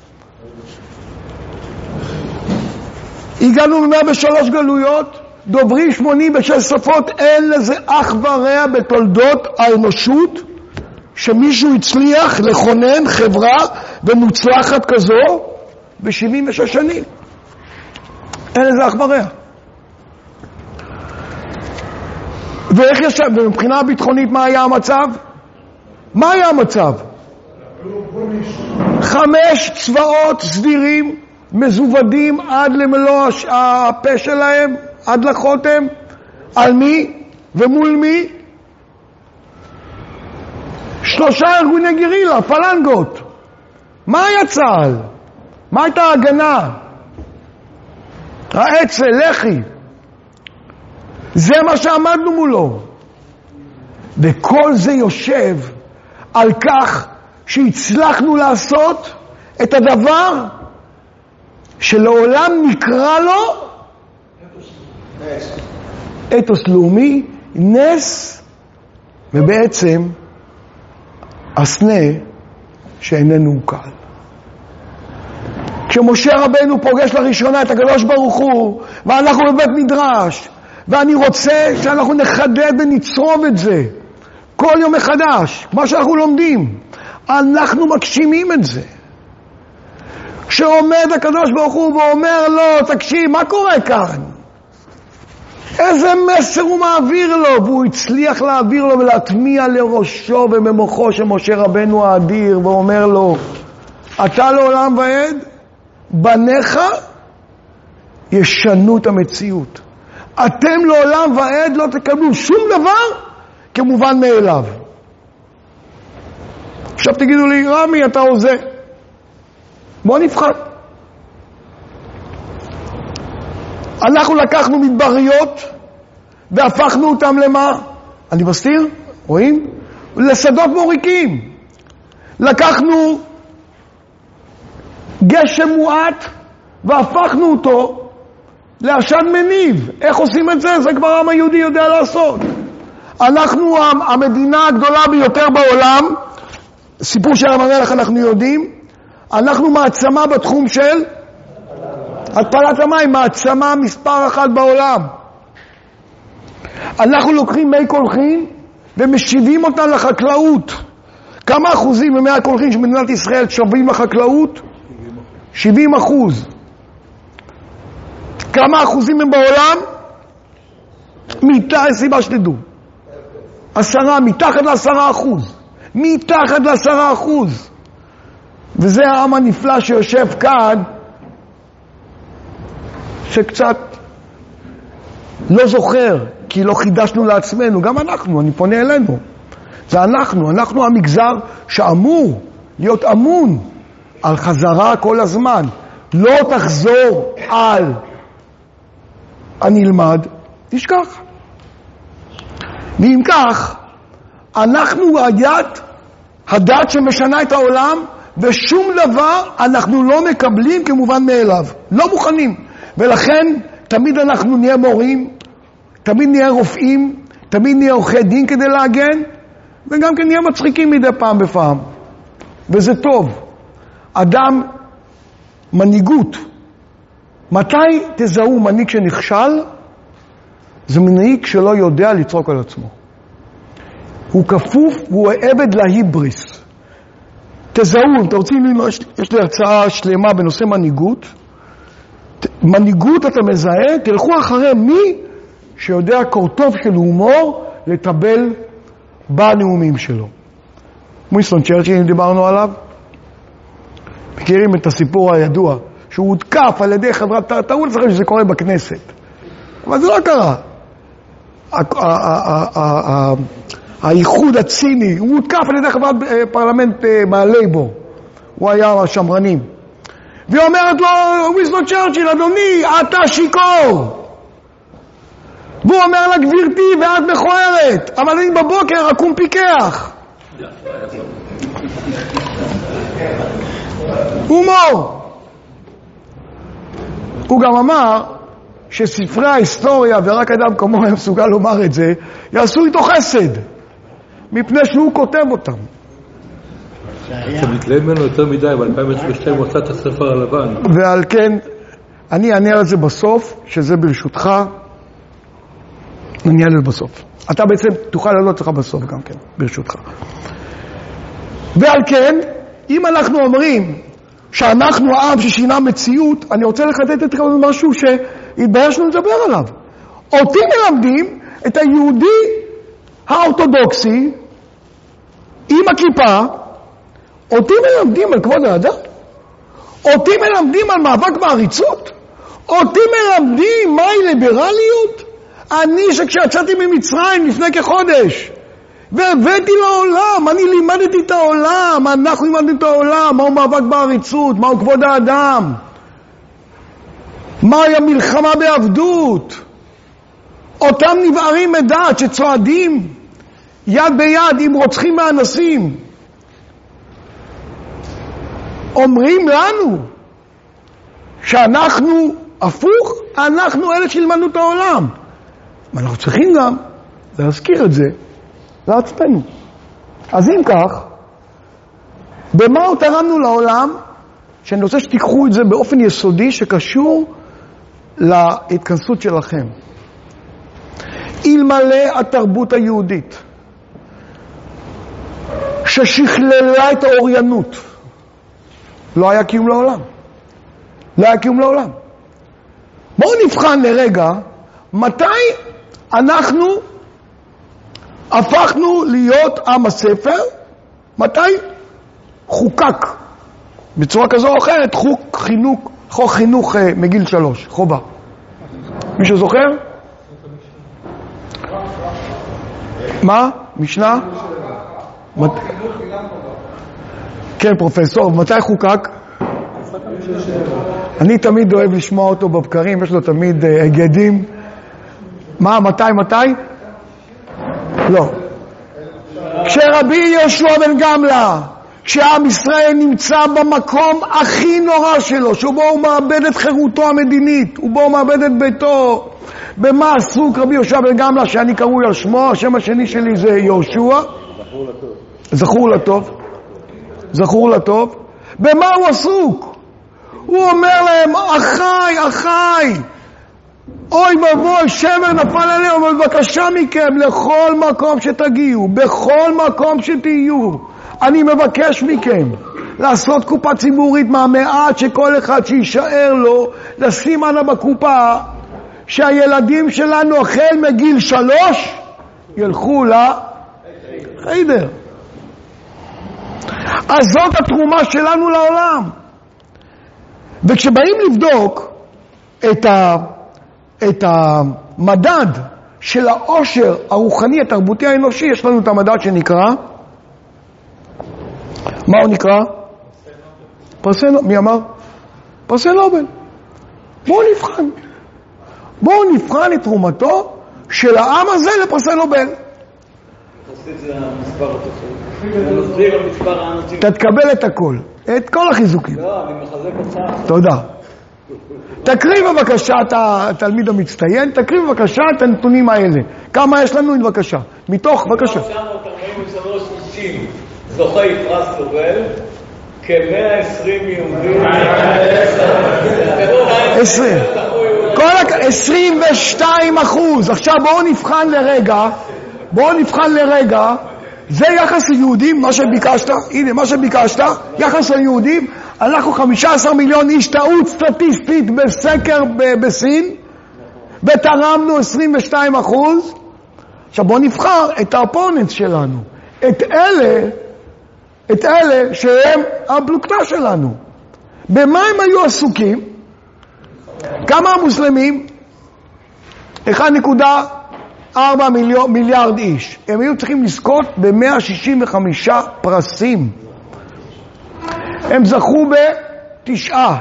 הגענו ל-מאה ושלוש גלויות, דוברי שמונים ושש שפות, אין לזה אח ורע בתולדות האנושות, שמישהו הצליח לכונן חברה ומוצלחת כזו ב-שבעים ושש שנים. אין לזה אח ורע. ואיך יש, ומבחינה ביטחונית מה היה המצב? מה היה המצב? חמש צבאות סדירים מזוודים עד למלוא הפה שלהם, עד לחותם. על מי ומול מי? שלושה ארגוני גרילה, פלנגות. מה היה צה"ל? מה הייתה ההגנה? האצ"ל, לח"י. זה מה שעמדנו מולו. וכל זה יושב על כך שהצלחנו לעשות את הדבר שלעולם נקרא לו נס. אתוס לאומי, נס, ובעצם הסנה שאיננו קל. כשמשה רבנו פוגש לראשונה את הקדוש ברוך הוא, ואנחנו בבית מדרש, ואני רוצה שאנחנו נחדד ונצרוב את זה כל יום מחדש, מה שאנחנו לומדים, אנחנו מגשימים את זה. כשעומד הקדוש ברוך הוא ואומר לו, תקשיב, מה קורה כאן? איזה מסר הוא מעביר לו? והוא הצליח להעביר לו ולהטמיע לראשו וממוחו של משה רבנו האדיר, ואומר לו, אתה לעולם ועד, בניך ישנו את המציאות. אתם לעולם ועד לא תקבלו שום דבר כמובן מאליו. עכשיו תגידו לי, רמי, אתה עושה. בוא נבחן. אנחנו לקחנו מדבריות והפכנו אותם למה? אני מסתיר? רואים? לשדות מוריקים. לקחנו גשם מועט והפכנו אותו לעשן מניב. איך עושים את זה? זה כבר העם היהודי יודע לעשות. אנחנו המדינה הגדולה ביותר בעולם, סיפור של המלך אנחנו יודעים, אנחנו מעצמה בתחום של התפלת המים, מעצמה מספר אחת בעולם. אנחנו לוקחים מי קולחין ומשיבים אותם לחקלאות. כמה אחוזים ממי הקולחין של מדינת ישראל שווים לחקלאות? שבעים אחוז. כמה אחוזים הם בעולם? מתחת, סיבה שתדעו. עשרה, מתחת לעשרה אחוז. מתחת לעשרה אחוז. וזה העם הנפלא שיושב כאן, שקצת לא זוכר, כי לא חידשנו לעצמנו, גם אנחנו, אני פונה אלינו. זה אנחנו, אנחנו המגזר שאמור להיות אמון על חזרה כל הזמן. לא תחזור על הנלמד, תשכח. ואם כך, אנחנו היד, הדת שמשנה את העולם, ושום דבר אנחנו לא מקבלים כמובן מאליו. לא מוכנים. ולכן תמיד אנחנו נהיה מורים, תמיד נהיה רופאים, תמיד נהיה עורכי דין כדי להגן, וגם כן נהיה מצחיקים מדי פעם בפעם. וזה טוב. אדם, מנהיגות. מתי תזהו מנהיג שנכשל? זה מנהיג שלא יודע לצרוק על עצמו. הוא כפוף והוא עבד להיבריס. תזהו, אם אתה רוצים, יש לי הרצאה שלמה בנושא מנהיגות. מנהיגות אתה מזהה, תלכו אחרי מי שיודע קורטוב של הומור לטבל בנאומים שלו. ווינסטון צ'רצ'יל, דיברנו עליו. מכירים את הסיפור הידוע, שהוא הותקף על ידי חברת, תראו לצחק שזה קורה בכנסת. אבל זה לא קרה. האיחוד הציני, הוא הותקף על ידי חברת פרלמנט מהלייבור. הוא היה השמרנים. והיא אומרת לו, ווינסטון צ'רצ'יל, אדוני, אתה שיקור. והוא אומר לה, גבירתי, ואת מכוערת, אבל אני בבוקר אקום פיקח. הומור. הוא גם אמר שספרי ההיסטוריה, ורק אדם כמו היה מסוגל לומר את זה, יעשו איתו חסד, מפני שהוא כותב אותם. אתה מתלהב ממנו יותר מדי, ב-אלפיים ושתיים הוא עשה את הספר הלבן. ועל כן, אני אענה על זה בסוף, שזה ברשותך, אני אענה בסוף. אתה בעצם תוכל לעלות לך בסוף גם כן, ברשותך. ועל כן, אם אנחנו אומרים שאנחנו העם ששינה מציאות, אני רוצה לחדד את משהו שהתביישנו לדבר עליו. אותי מלמדים את היהודי האורתודוקסי עם הכיפה, אותי מלמדים על כבוד האדם, אותי מלמדים על מאבק בעריצות, אותי מלמדים מהי ליברליות. אני שכשיצאתי ממצרים לפני כחודש והבאתי לעולם, אני לימדתי את העולם, אנחנו לימדנו את העולם, מהו מאבק בעריצות, מהו כבוד האדם, מהי המלחמה בעבדות. אותם נבערים מדעת שצועדים יד ביד עם רוצחים מאנסים, אומרים לנו שאנחנו הפוך, אנחנו אלה שילמדנו את העולם. ואנחנו צריכים גם להזכיר את זה לעצמנו. אז אם כך, במה הוא תרמנו לעולם, שאני רוצה שתיקחו את זה באופן יסודי שקשור להתכנסות שלכם. אלמלא התרבות היהודית ששכללה את האוריינות, לא היה קיום לעולם. לא היה קיום לעולם. בואו נבחן לרגע מתי אנחנו הפכנו להיות עם הספר, מתי חוקק בצורה כזו או אחרת חוק חינוך, חוק חינוך מגיל שלוש, חובה. מישהו זוכר? מה? משנה? כן, פרופסור, מתי חוקק? אני תמיד אוהב לשמוע אותו בבקרים, יש לו תמיד הגדים. מה, מתי, מתי? לא. כשרבי יהושע בן גמלא, כשעם ישראל נמצא במקום הכי נורא שלו, שבו הוא מאבד את חירותו המדינית, ובו הוא מאבד את ביתו, במה עסוק רבי יהושע בן גמלא, שאני קרוי על שמו, השם השני שלי זה יהושע. זכור לטוב. זכור לטוב. זכור לטוב. במה הוא עסוק? הוא אומר להם, אחי, אחי, אוי מבוי, שבר נפל עליהם, אבל בבקשה מכם, לכל מקום שתגיעו, בכל מקום שתהיו, אני מבקש מכם, לעשות קופה ציבורית מהמעט שכל אחד שישאר לו, לשים ענה בקופה, שהילדים שלנו החל מגיל שלוש ילכו לחיידר. אז זאת התרומה שלנו לעולם. וכשבאים לבדוק את, ה, את המדד של העושר הרוחני, התרבותי, האנושי, יש לנו את המדד שנקרא, מה הוא נקרא? פרסי נובל. מי אמר? פרסי נובל. בואו נבחן. בואו נבחן את תרומתו של העם הזה לפרסי נובל. זה המספר התוצאות. זה המספר האנשים. אתה תקבל את הכל, את כל החיזוקים. לא, אני מחזק אותך. תודה. תקריא בבקשה את התלמיד המצטיין, תקריא בבקשה את הנתונים האלה. כמה יש לנו? בבקשה. מתוך, בבקשה. תשע מאות ארבעים ושלוש נשים זוכי פרס נובל, כ-מאה ועשרים יהודים. עשרים. עשרים ושתיים אחוז. עכשיו בואו נבחן לרגע, בואו נבחן לרגע, זה יחס ליהודים, מה שביקשת, הנה מה שביקשת, יחס ליהודים, אנחנו חמישה עשר מיליון איש, טעות סטטיסטית בסקר בסין, ותרמנו עשרים ושתיים אחוז. עכשיו בואו נבחר את האופוננטס שלנו, את אלה, את אלה שהם הפלוגתא שלנו. במה הם היו עסוקים? כמה המוסלמים? אחד נקודה ארבע מיליארד איש. הם היו צריכים לזכות ב-מאה שישים וחמישה פרסים. הם זכו בתשעה.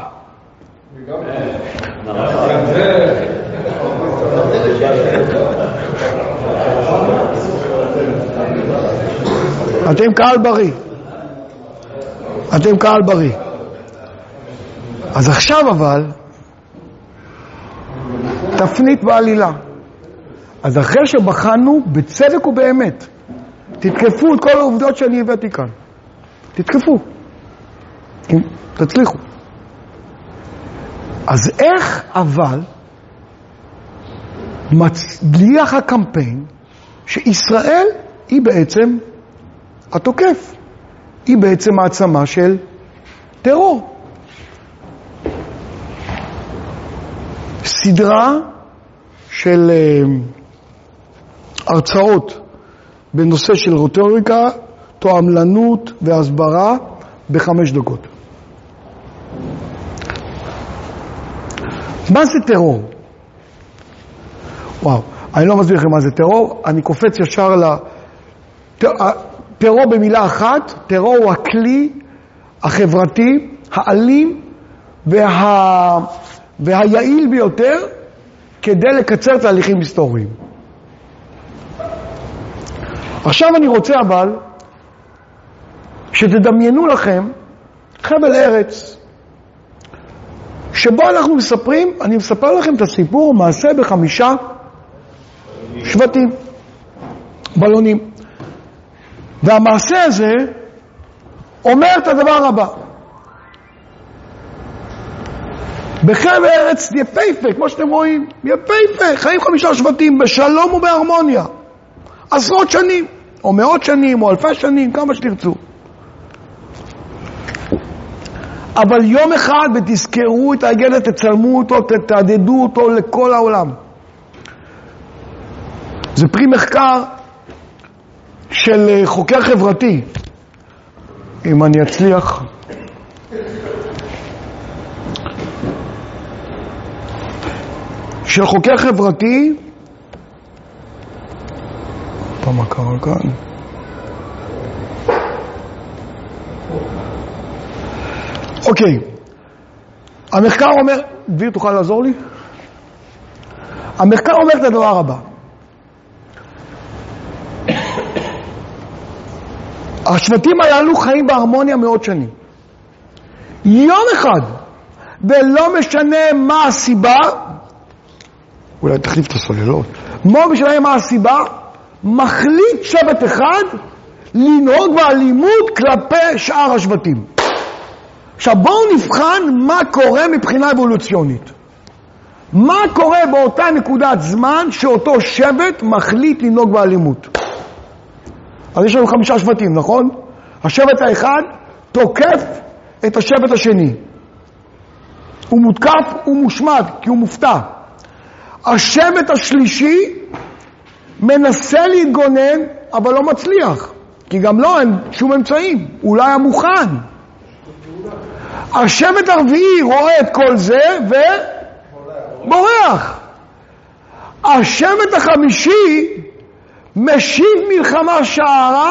אתם קהל בריא. אתם קהל בריא. אז עכשיו אבל תפנית בעלילה. אז אחרי שבחנו בצדק ובאמת, תתקפו את כל העובדות שאני הבאתי כאן. תתקפו. אם תצליחו. אז איך אבל מצליח הקמפיין שישראל היא בעצם התוקף? היא בעצם העצמה של טרור. סדרה של הרצאות בנושא של רטוריקה, תועמלנות והסברה בחמש דקות. מה זה טרור? וואו, אני לא מסביר לכם מה זה טרור, אני קופץ ישר ל... טרור במילה אחת, טרור הוא הכלי החברתי, האלים וה... והיעיל ביותר כדי לקצר תהליכים היסטוריים. עכשיו אני רוצה אבל שתדמיינו לכם חבל ארץ שבו אנחנו מספרים, אני מספר לכם את הסיפור מעשה בחמישה שבטים, בלונים. והמעשה הזה אומר את הדבר הבא. בחבל ארץ יפהפה, כמו שאתם רואים, יפהפה, חיים חמישה שבטים בשלום ובהרמוניה. עשרות שנים, או מאות שנים, או אלפי שנים, כמה שתרצו. אבל יום אחד, ותזכרו את ההגנה, תצלמו אותו, תתעדדו אותו לכל העולם. זה פרי מחקר של חוקר חברתי. אם אני אצליח... של חוקר חברתי, פעם מה קרה כאן? אוקיי, המחקר אומר, דביר תוכל לעזור לי? המחקר אומר את הדבר הבא. השבטים הללו חיים בהרמוניה מאות שנים. יום אחד, ולא משנה מה הסיבה, אולי תחליף את הסוללות. מה משנה מה הסיבה? מחליט שבט אחד לנהוג באלימות כלפי שאר השבטים. עכשיו בואו נבחן מה קורה מבחינה אבולוציונית. מה קורה באותה נקודת זמן שאותו שבט מחליט לנהוג באלימות? אז יש לנו חמישה שבטים, נכון? השבט האחד תוקף את השבט השני. הוא מותקף, הוא מושמד, כי הוא מופתע. השבט השלישי מנסה להתגונן, אבל לא מצליח, כי גם לא אין שום אמצעים, אולי היה מוכן. השבט הרביעי רואה את כל זה ובורח. השבט החמישי משיב מלחמה שערה.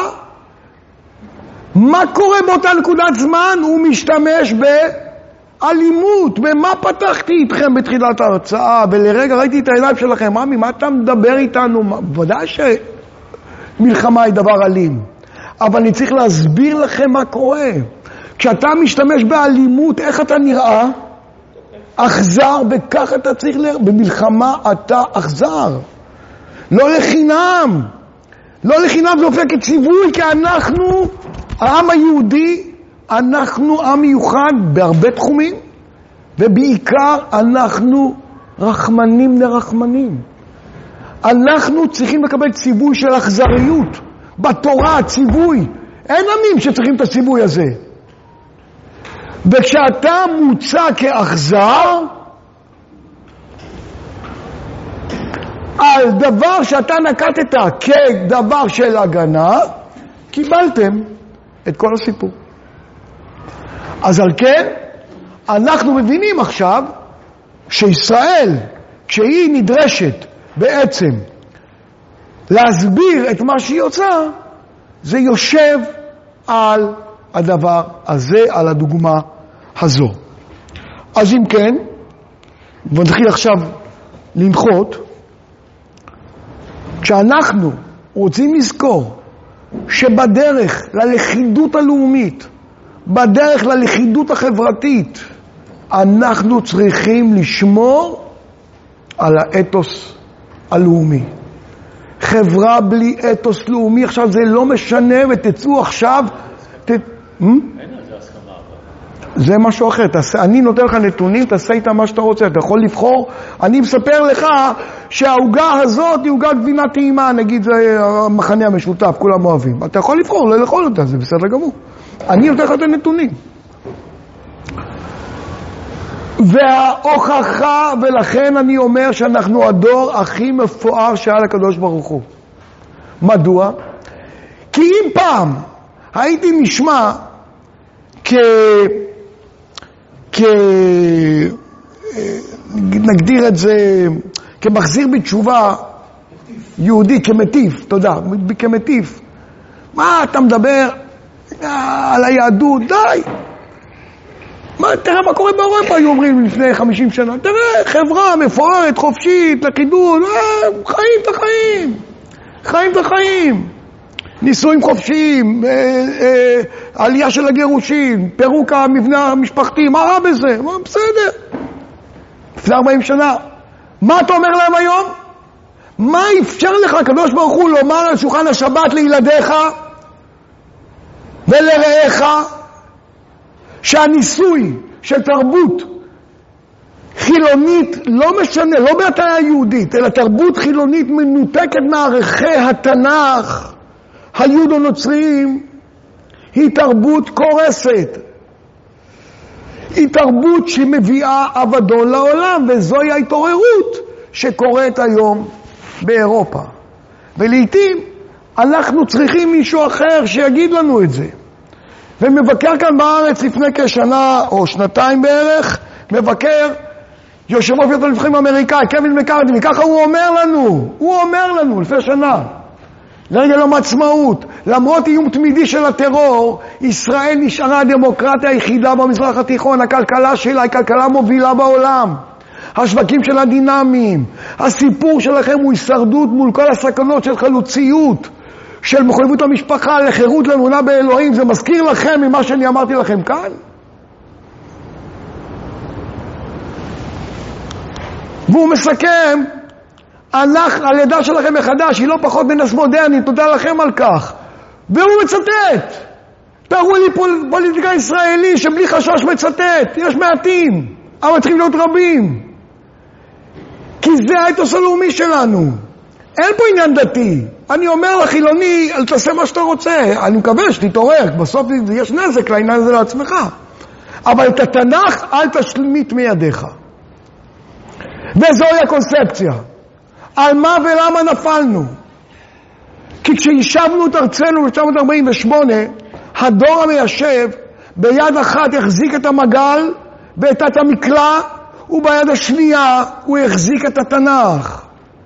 מה קורה באותה נקודת זמן? הוא משתמש באלימות. במה פתחתי איתכם בתחילת ההרצאה? ולרגע ראיתי את העיניים שלכם, ממי, מה אתה מדבר איתנו? ודאי שמלחמה היא דבר אלים, אבל אני צריך להסביר לכם מה קורה. כשאתה משתמש באלימות, איך אתה נראה? אכזר, וכך אתה צריך לראות. במלחמה אתה אכזר. לא לחינם. לא לחינם זה הופך כציווי, כי אנחנו, העם היהודי, אנחנו עם מיוחד בהרבה תחומים, ובעיקר אנחנו רחמנים לרחמנים. אנחנו צריכים לקבל ציווי של אכזריות. בתורה, ציווי. אין עמים שצריכים את הציווי הזה. וכשאתה מוצא כאכזר על דבר שאתה נקטת כדבר של הגנה, קיבלתם את כל הסיפור. אז על כן אנחנו מבינים עכשיו שישראל, כשהיא נדרשת בעצם להסביר את מה שהיא עושה, זה יושב על הדבר הזה, על הדוגמה הזו. אז אם כן, ונתחיל עכשיו לנחות, כשאנחנו רוצים לזכור שבדרך ללכידות הלאומית, בדרך ללכידות החברתית, אנחנו צריכים לשמור על האתוס הלאומי. חברה בלי אתוס לאומי, עכשיו זה לא משנה, ותצאו עכשיו, ת... אין על זה הסכמה. זה משהו אחר. תעשה, אני נותן לך נתונים, תעשה איתה מה שאתה רוצה, אתה יכול לבחור. אני מספר לך שההוגה הזאת היא הוגה גבינה טעימה, נגיד זה המחנה המשותף, כולם אוהבים. אתה יכול לבחור, לא לאכול אותה, זה בסדר גמור. אני נותן לך את הנתונים. וההוכחה, ולכן אני אומר שאנחנו הדור הכי מפואר שהיה לקדוש ברוך הוא. מדוע? כי אם פעם הייתי נשמע כ... כ... נגדיר את זה כמחזיר בתשובה יהודי, כמטיף, תודה, כמטיף. מה אתה מדבר על היהדות? די. מה, תראה מה קורה באירופה, היו אומרים לפני חמישים שנה. תראה, חברה מפוארת, חופשית, לכידות, אה, חיים את החיים. חיים את החיים. נישואים חופשיים, אה, אה, עלייה של הגירושים, פירוק המבנה המשפחתי, מה רע בזה? מה, בסדר. לפני ארבעים שנה. מה אתה אומר להם היום? מה אפשר לך, הקדוש ברוך הוא, לומר על שולחן השבת לילדיך ולרעיך, שהניסוי של תרבות חילונית, לא משנה, לא בהטיה יהודית, אלא תרבות חילונית מנותקת מערכי התנ"ך היהודו-נוצריים, היא תרבות קורסת. היא תרבות שמביאה אבדון לעולם, וזוהי ההתעוררות שקורית היום באירופה. ולעיתים אנחנו צריכים מישהו אחר שיגיד לנו את זה. ומבקר כאן בארץ לפני כשנה או שנתיים בערך, מבקר יושב ראש בית הנבחרים האמריקאי, קווין מקארתי, וככה הוא אומר לנו, הוא אומר לנו לפני שנה, לרגע יום העצמאות, למרות איום תמידי של הטרור, ישראל נשארה הדמוקרטיה היחידה במזרח התיכון, הכלכלה שלה היא כלכלה מובילה בעולם, השווקים שלה דינמיים, הסיפור שלכם הוא הישרדות מול כל הסכנות של חלוציות, של מחויבות למשפחה, לחירות, לאמונה באלוהים. זה מזכיר לכם ממה שאני אמרתי לכם כאן? והוא מסכם, הלידה שלכם מחדש היא לא פחות מנס מודרני, תודה לכם על כך. והוא מצטט. תראו לי פול, פוליטיקה ישראלי שבלי חשש מצטט. יש מעטים, אבל צריכים להיות רבים. כי זה האתוס הלאומי שלנו. אין פה עניין דתי. אני אומר לחילוני, אל תעשה מה שאתה רוצה. אני מקווה שתתעורר, בסוף יש נזק לעניין הזה לעצמך. אבל את התנ"ך אל תשמיט מידיך. וזוהי הקונספציה. על מה ולמה נפלנו? כי כשיישבנו את ארצנו ב-תשע מאות ארבעים ושמונה, הדור המיישב ביד אחת החזיק את המגל ואת המקלע, וביד השנייה הוא החזיק את התנ"ך.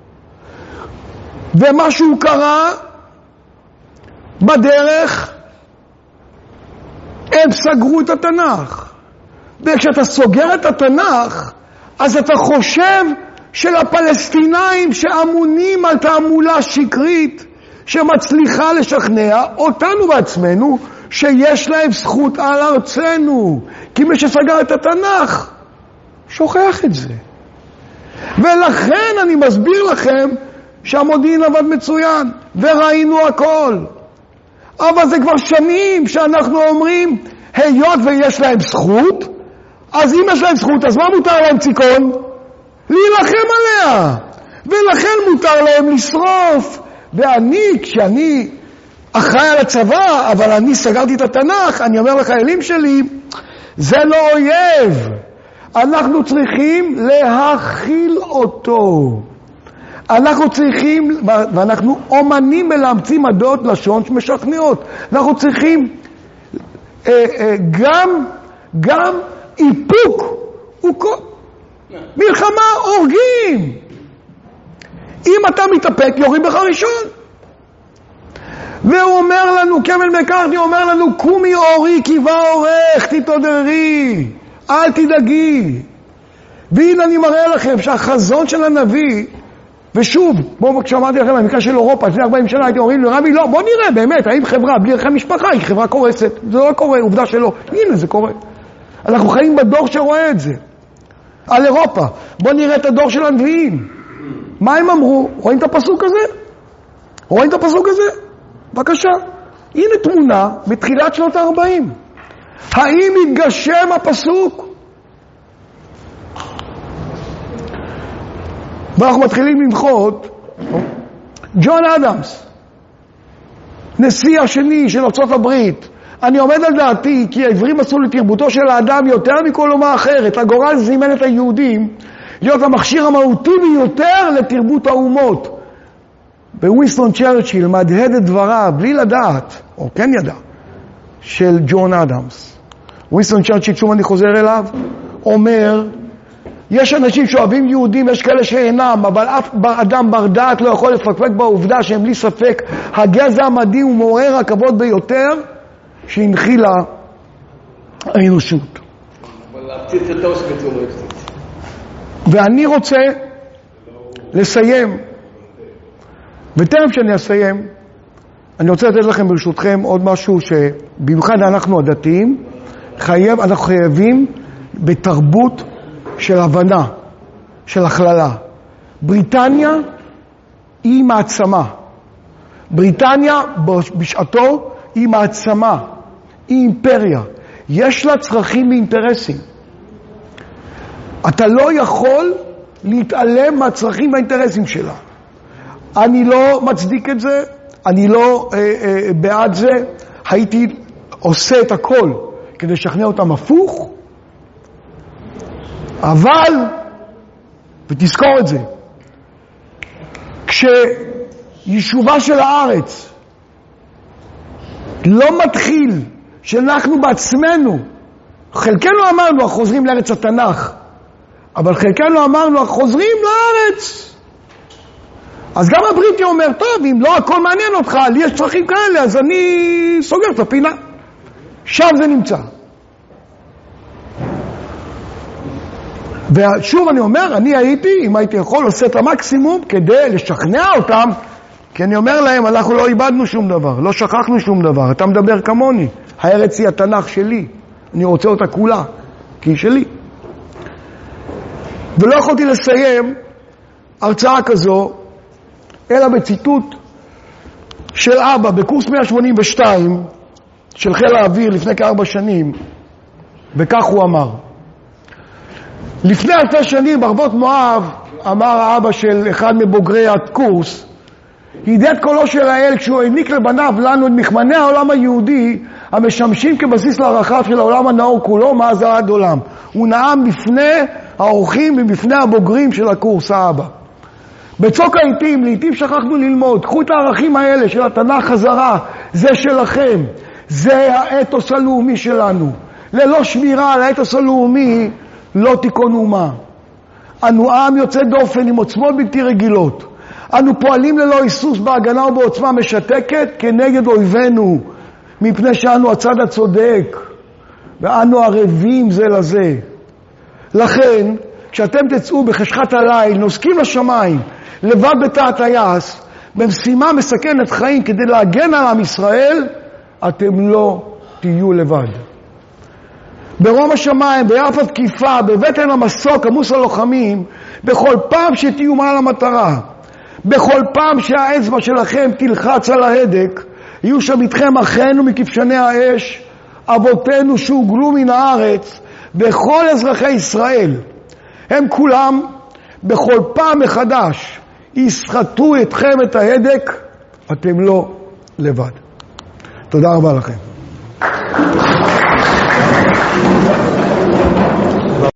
ומשהו קרה בדרך, הם סגרו את התנ"ך. וכשאתה סוגר את התנ"ך, אז אתה חושב שלפלסטינאים שאמונים על תעמולה שקרית, שמצליחה לשכנע אותנו בעצמנו, שיש להם זכות על ארצנו. כי מי שסגר את התנ"ך, שוכח את זה. ולכן אני מסביר לכם שהמודיעין עבד מצוין, וראינו הכל. אבל זה כבר שנים שאנחנו אומרים, היות ויש להם זכות, אז אם יש להם זכות, אז מה מותר להם ציקון? להילחם עליה. ולכן מותר להם לשרוף. ואני, כשאני אחראי על הצבא, אבל אני סגרתי את התנ"ך, אני אומר לחיילים שלי, זה לא אויב. אנחנו צריכים להכיל אותו. אנחנו צריכים, ואנחנו אומנים מלהמציא מדעות לשון שמשכנעות. אנחנו צריכים אה, אה, גם, גם איפוק. מלחמה הורגים. אם אתה מתאפק, יורים בך ראשון. והוא אומר לנו, קמל מקארתי אומר לנו, קומי אורי קיבה אורך, תתעוררי, אל תדאגי. והנה אני מראה לכם שהחזון של הנביא, ושוב, בואו כשאמרתי לכם, במקרה של אירופה, לפני ארבעים שנה הייתי אומרים לרבי, לא, בוא נראה באמת, האם חברה בלי ערכי משפחה היא חברה קורסת. זה לא קורה, עובדה שלא. הנה זה קורה. אנחנו חיים בדור שרואה את זה. על אירופה. בוא נראה את הדור של הנביאים. מה הם אמרו? רואים את הפסוק הזה? רואים את הפסוק הזה? בבקשה. הנה תמונה בתחילת שנות ה-ארבעים. האם יתגשם הפסוק? ואנחנו מתחילים לנחות. ג'ון אדמס, נשיא השני של ארצות הברית. אני עומד על דעתי כי העברים עשו לתרבותו של האדם יותר מכל אומה אחרת. הגורל זימן את היהודים להיות המכשיר המהותי ביותר לתרבות האומות. ווינסטון צ'רצ'יל מהדהד את דבריו בלי לדעת, או כן ידע, של ג'ון אדמס. ווינסטון צ'רצ'יל, שוב אני חוזר אליו, אומר, יש אנשים שאוהבים יהודים, יש כאלה שאינם, אבל אף אדם בר דעת לא יכול לפקפק בעובדה שהם בלי ספק הגזע המדהים ומעורר הכבוד ביותר שהנחילה האנושות. ואני רוצה לסיים, וטרם שאני אסיים, אני רוצה לתת לכם ברשותכם עוד משהו שבמיוחד אנחנו הדתיים, חייב, אנחנו חייבים בתרבות של הבנה, של הכללה. בריטניה היא מעצמה. בריטניה בשעתו היא מעצמה, היא אימפריה. יש לה צרכים ואינטרסים. אתה לא יכול להתעלם מהצרכים והאינטרסים שלה. אני לא מצדיק את זה, אני לא אה, אה, בעד זה, הייתי עושה את הכל כדי לשכנע אותם הפוך, אבל, ותזכור את זה, כשיישובה של הארץ לא מתחיל שאנחנו בעצמנו, חלקנו אמרנו החוזרים לארץ התנ"ך, אבל חלקנו אמרנו החוזרים לארץ. אז גם הבריטי אומר, טוב, אם לא הכל מעניין אותך, לי יש צרכים כאלה, אז אני סוגר את הפינה. שם זה נמצא. ושוב אני אומר, אני הייתי, אם הייתי יכול, עושה את המקסימום כדי לשכנע אותם, כי אני אומר להם, אנחנו לא איבדנו שום דבר, לא שכחנו שום דבר, אתה מדבר כמוני, הארץ היא התנ"ך שלי, אני רוצה אותה כולה, כי היא שלי. ולא יכולתי לסיים הרצאה כזו, אלא בציטוט של אבא בקורס מאה שמונים ושתיים של חיל האוויר לפני כארבע שנים, וכך הוא אמר. לפני אלפי שנים בערבות מואב, אמר האבא של אחד מבוגרי הקורס, הידד קולו של האל כשהוא העניק לבניו לנו את מכמני העולם היהודי המשמשים כבסיס לערכיו של העולם הנאור כולו מאז עד עולם. הוא נאם בפני האורחים ובפני הבוגרים של הקורס האבא. בצוק העיתים, לעיתים שכחנו ללמוד, קחו את הערכים האלה של התנ"ך חזרה, זה שלכם, זה האתוס הלאומי שלנו. ללא שמירה על האתוס הלאומי לא תיכון אומה. אנו עם יוצא דופן עם עוצמות בלתי רגילות. אנו פועלים ללא היסוס בהגנה ובעוצמה משתקת כנגד אויבינו, מפני שאנו הצד הצודק, ואנו ערבים זה לזה. לכן, כשאתם תצאו בחשכת הליל, נוסקים לשמיים, לבד בתא הטייס, במשימה מסכנת חיים כדי להגן על עם ישראל, אתם לא תהיו לבד. ברום השמיים, ביעף התקיפה, בבטן המסוק, עמוס הלוחמים, בכל פעם שתהיו מעל המטרה, בכל פעם שהאצבע שלכם תלחץ על ההדק, יהיו שם איתכם אחינו מכבשני האש, אבותינו שהוגלו מן הארץ, וכל אזרחי ישראל. הם כולם בכל פעם מחדש יסחטו אתכם את ההדק, אתם לא לבד. תודה רבה לכם.